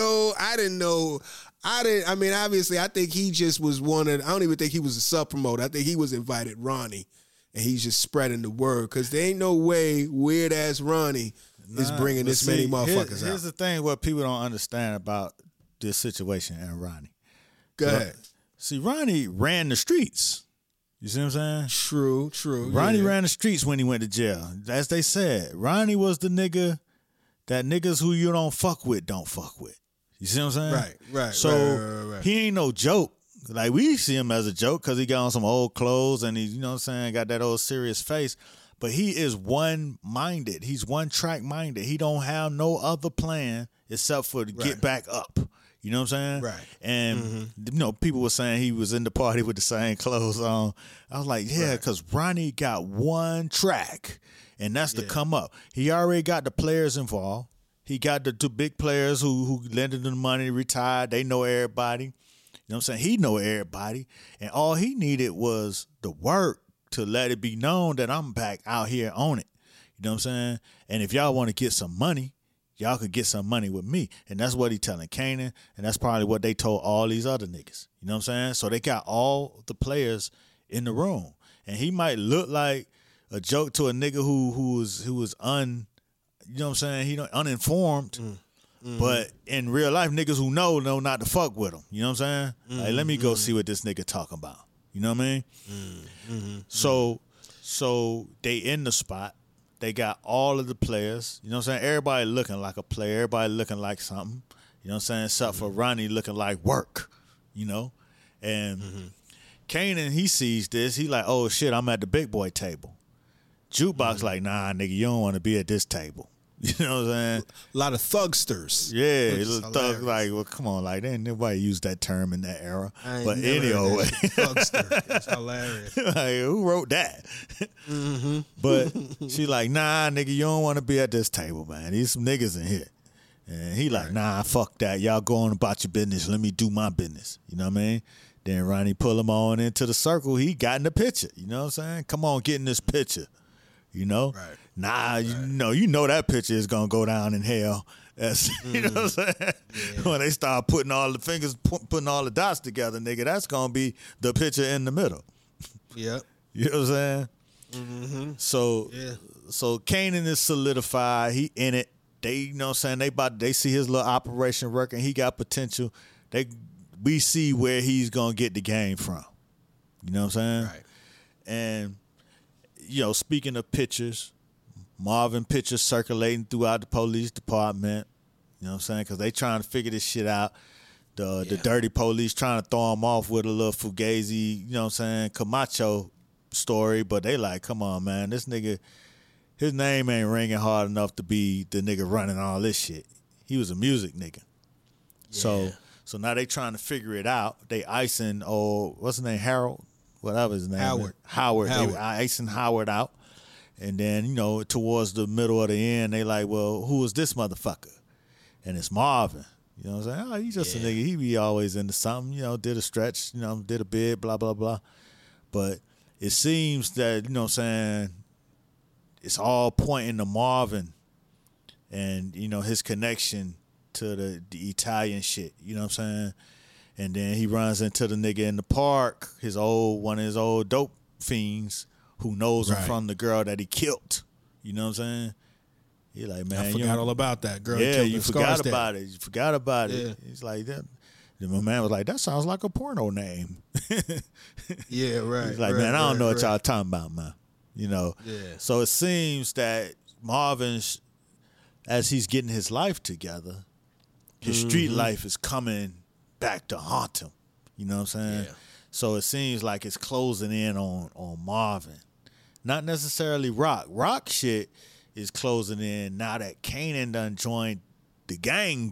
obviously, I think he just was I don't even think he was a sub promoter. I think he was invited Ronnie, and he's just spreading the word, because there ain't no way weird ass Ronnie is bringing this many motherfuckers out. Here's the thing: what people don't understand about this situation and Ronnie. Go ahead. See, Ronnie ran the streets. You see what I'm saying? True. Ronnie ran the streets when he went to jail. As they said, Ronnie was the nigga that niggas who you don't fuck with don't fuck with. You see what I'm saying? Right. So right. he ain't no joke. Like, we see him as a joke because he got on some old clothes and he, you know what I'm saying, got that old serious face. But he is one-minded. He's one-track-minded. He don't have no other plan except for to get back up. You know what I'm saying? Right. And, you know, people were saying he was in the party with the same clothes on. I was like, yeah, because Ronnie got one track, and that's to come up. He already got the players involved. He got the two big players who lended him the money, retired. They know everybody. You know what I'm saying? He know everybody. And all he needed was the work to let it be known that I'm back out here on it. You know what I'm saying? And if y'all want to get some money, y'all could get some money with me. And that's what he telling Kanan, and that's probably what they told all these other niggas. You know what I'm saying? So they got all the players in the room. And he might look like a joke to a nigga who was you know what I'm saying, he uninformed. But in real life, niggas who know not to fuck with him. You know what I'm saying? Like, let me go see what this nigga talking about. You know what I mean? So they in the spot. They got all of the players. You know what I'm saying? Everybody looking like a player. Everybody looking like something. You know what I'm saying? Except for Ronnie looking like work. You know? And Kanan, he sees this. He like, oh, shit, I'm at the big boy table. Jukebox like, nah, nigga, you don't want to be at this table. You know what I'm saying? A lot of thugsters. Yeah, little thug, like, well, come on, like, ain't nobody used that term in that era. But anyway, thugster. It's hilarious. Like, who wrote that? But she like, nah, nigga, you don't want to be at this table, man. There's some niggas in here. And he like, nah, fuck that. Y'all go on about your business. Let me do my business. You know what I mean? Then Ronnie pull him on into the circle. He got in the picture. You know what I'm saying? Come on, get in this picture. You know? Right. Nah, you know that picture is gonna go down in hell. That's, you know what I'm saying? Yeah. When they start putting all the fingers, putting all the dots together, nigga, that's gonna be the picture in the middle. Yep. You know what I'm saying? So Kanan is solidified. He in it. They, you know what I'm saying, they see his little operation working. He got potential. We see where he's gonna get the game from. You know what I'm saying? Right. And speaking of pictures, Marvin pictures circulating throughout the police department. You know what I'm saying? Because they trying to figure this shit out. The dirty police trying to throw him off with a little Fugazi, you know what I'm saying, Camacho story. But they like, come on, man, this nigga, his name ain't ringing hard enough to be the nigga running all this shit. He was a music nigga. Yeah. So now they trying to figure it out. They icing, what's his name, Harold? Whatever his name is. Howard. They icing Howard out. And then, towards the middle of the end, they like, well, who is this motherfucker? And it's Marvin. You know what I'm saying? Oh, he's just a nigga. He be always into something, did a stretch, did a bid, blah, blah, blah. But it seems that, it's all pointing to Marvin and, his connection to the Italian shit. You know what I'm saying? And then he runs into the nigga in the park, one of his old dope fiends who knows him from the girl that he killed. You know what I'm saying? He like, man, I forgot all about that girl. Yeah, you forgot about it. You forgot about it. He's like that. My man was like, that sounds like a porno name. Yeah, right. He's like, man, I don't know what y'all talking about, man. Yeah. So it seems that Marvin, as he's getting his life together, his street life is coming back to haunt him. You know what I'm saying? Yeah. So it seems like it's closing in on Marvin. Not necessarily Rock. Rock shit is closing in now that Kanan done joined the gang.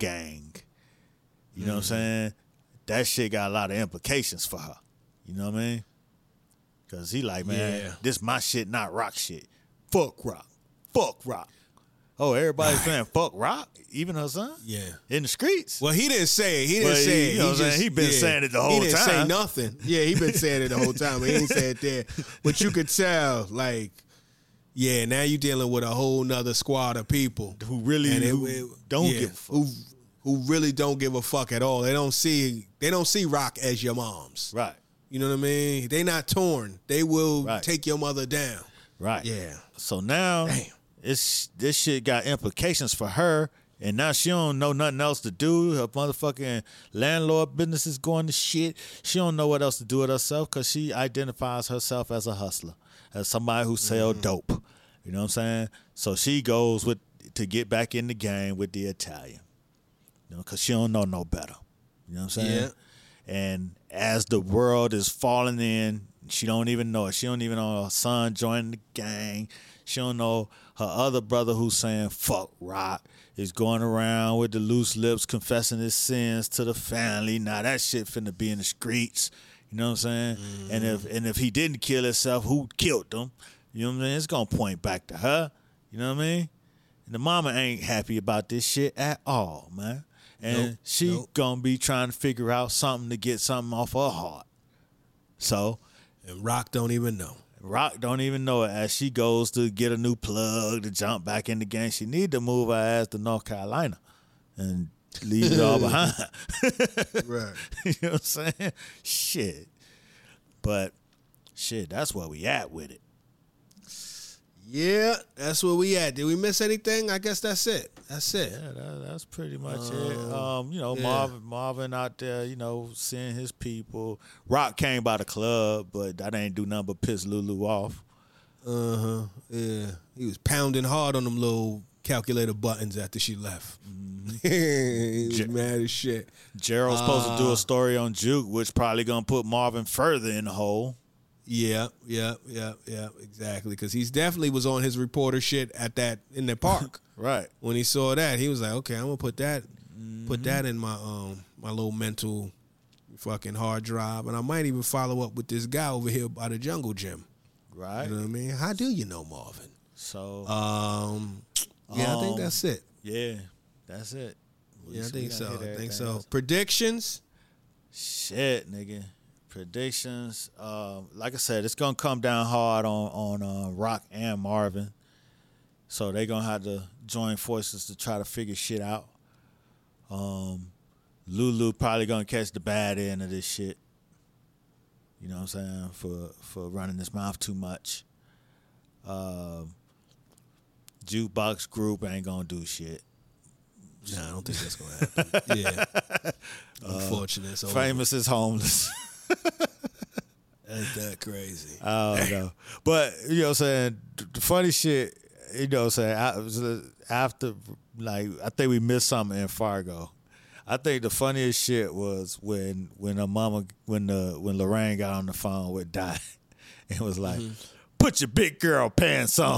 You know what I'm saying? That shit got a lot of implications for her. You know what I mean? Because he like, man, this my shit, not Rock shit. Fuck Rock. Fuck Rock. Oh, everybody's saying fuck Rock? Even her son? Yeah. In the streets? Well, he didn't say it. He didn't say it. You know what I'm saying? He been saying it the whole time. He didn't say nothing. Yeah, he been saying it the whole time. But he ain't said it there. But you could tell, like, yeah, now you dealing with a whole nother squad of people who really don't give a fuck. Who really don't give a fuck at all. They don't see Rock as your moms. Right. You know what I mean? They not torn. They will take your mother down. Right. Yeah. So now this shit got implications for her, and now she don't know nothing else to do. Her motherfucking landlord business is going to shit. She don't know what else to do with herself because she identifies herself as a hustler, as somebody who sell dope. You know what I'm saying? So she goes to get back in the game with the Italian. Because she don't know no better. You know what I'm saying? Yeah. And as the world is falling in, she don't even know it. She don't even know her son joining the gang. She don't know her other brother who's saying fuck Rock is going around with the loose lips confessing his sins to the family. Now that shit finna be in the streets. You know what I'm saying? And if he didn't kill himself, who killed him? You know what I'm saying? It's gonna point back to her. You know what I mean? And the mama ain't happy about this shit at all, man. And she gonna be trying to figure out something to get something off her heart. So, and Rock don't even know. Rock don't even know it as she goes to get a new plug to jump back in the game. She need to move her ass to North Carolina and leave it all behind. Right. You know what I'm saying? Shit. But shit, that's where we at with it. Yeah, that's where we at. Did we miss anything? I guess that's it. That's it. Yeah, that's pretty much it. Marvin out there, seeing his people. Rock came by the club, but that ain't do nothing but piss Lulu off. Yeah. He was pounding hard on them little calculator buttons after she left. He was mad as shit. Gerald's supposed to do a story on Juke, which probably gonna put Marvin further in the hole. Yeah, exactly. Because he's definitely was on his reporter shit in the park. Right. When he saw that, he was like, "Okay, I'm gonna put that in my my little mental fucking hard drive, and I might even follow up with this guy over here by the Jungle Gym." Right. You know what I mean? How do you know Marvin? So, I think that's it. Yeah, that's it. Yeah, I think so. Predictions? Shit, nigga. Predictions. Like I said, it's gonna come down hard on Rock and Marvin. So they're gonna have to join forces to try to figure shit out. Lulu probably gonna catch the bad end of this shit. You know what I'm saying? For running his mouth too much. Jukebox Group ain't gonna do shit. Nah, I don't think that's gonna happen. Yeah. Unfortunate. Famous is homeless. Ain't that crazy? I don't know. But, you know what I'm saying, the funny shit, you know what I'm saying, after, like, I think we missed something in Fargo. I think the funniest shit was when Lorraine got on the phone with Di and was like, put your big girl pants on.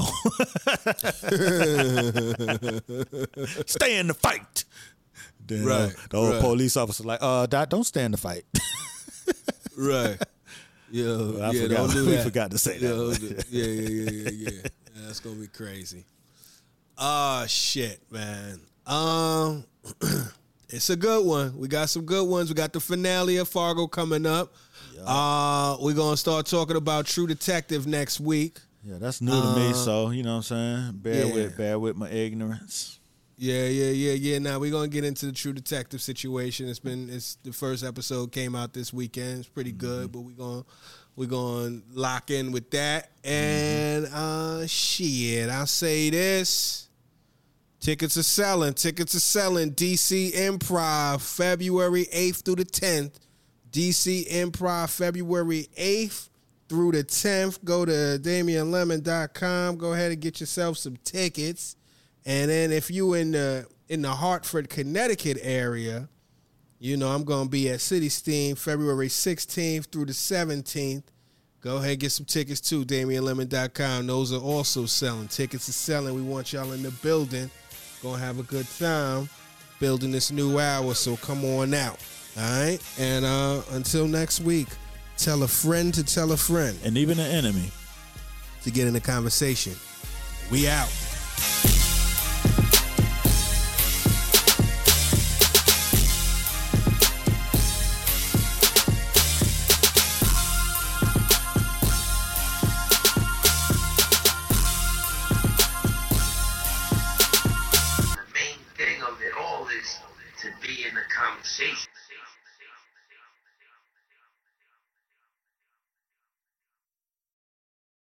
Stay in the fight. Then the old police officer like, Dot, don't stay in the fight. Right. Yo, I forgot, don't do we that. forgot to say that. Yeah. That's gonna be crazy. Shit, man. It's a good one. We got some good ones. We got the finale of Fargo coming up. Yeah. We're gonna start talking about True Detective next week. Yeah, that's new to me, so you know what I'm saying? Bear with my ignorance. Yeah. Now we're gonna get into the True Detective situation. It's the first episode came out this weekend. It's pretty good, but we're gonna lock in with that. And shit, I'll say this. Tickets are selling. DC Improv, February 8th through the 10th. DC Improv, February 8th through the 10th. Go to DamianLemon.com. Go ahead and get yourself some tickets. And then if you in the Hartford, Connecticut area, you know I'm going to be at City Steam February 16th through the 17th. Go ahead and get some tickets too, DamianLemon.com. Those are also selling. Tickets are selling. We want y'all in the building. Going to have a good time building this new hour, so come on out. All right? And until next week, tell a friend to tell a friend. And even an enemy. To get in the conversation. We out. The main thing of it all is to be in the conversation.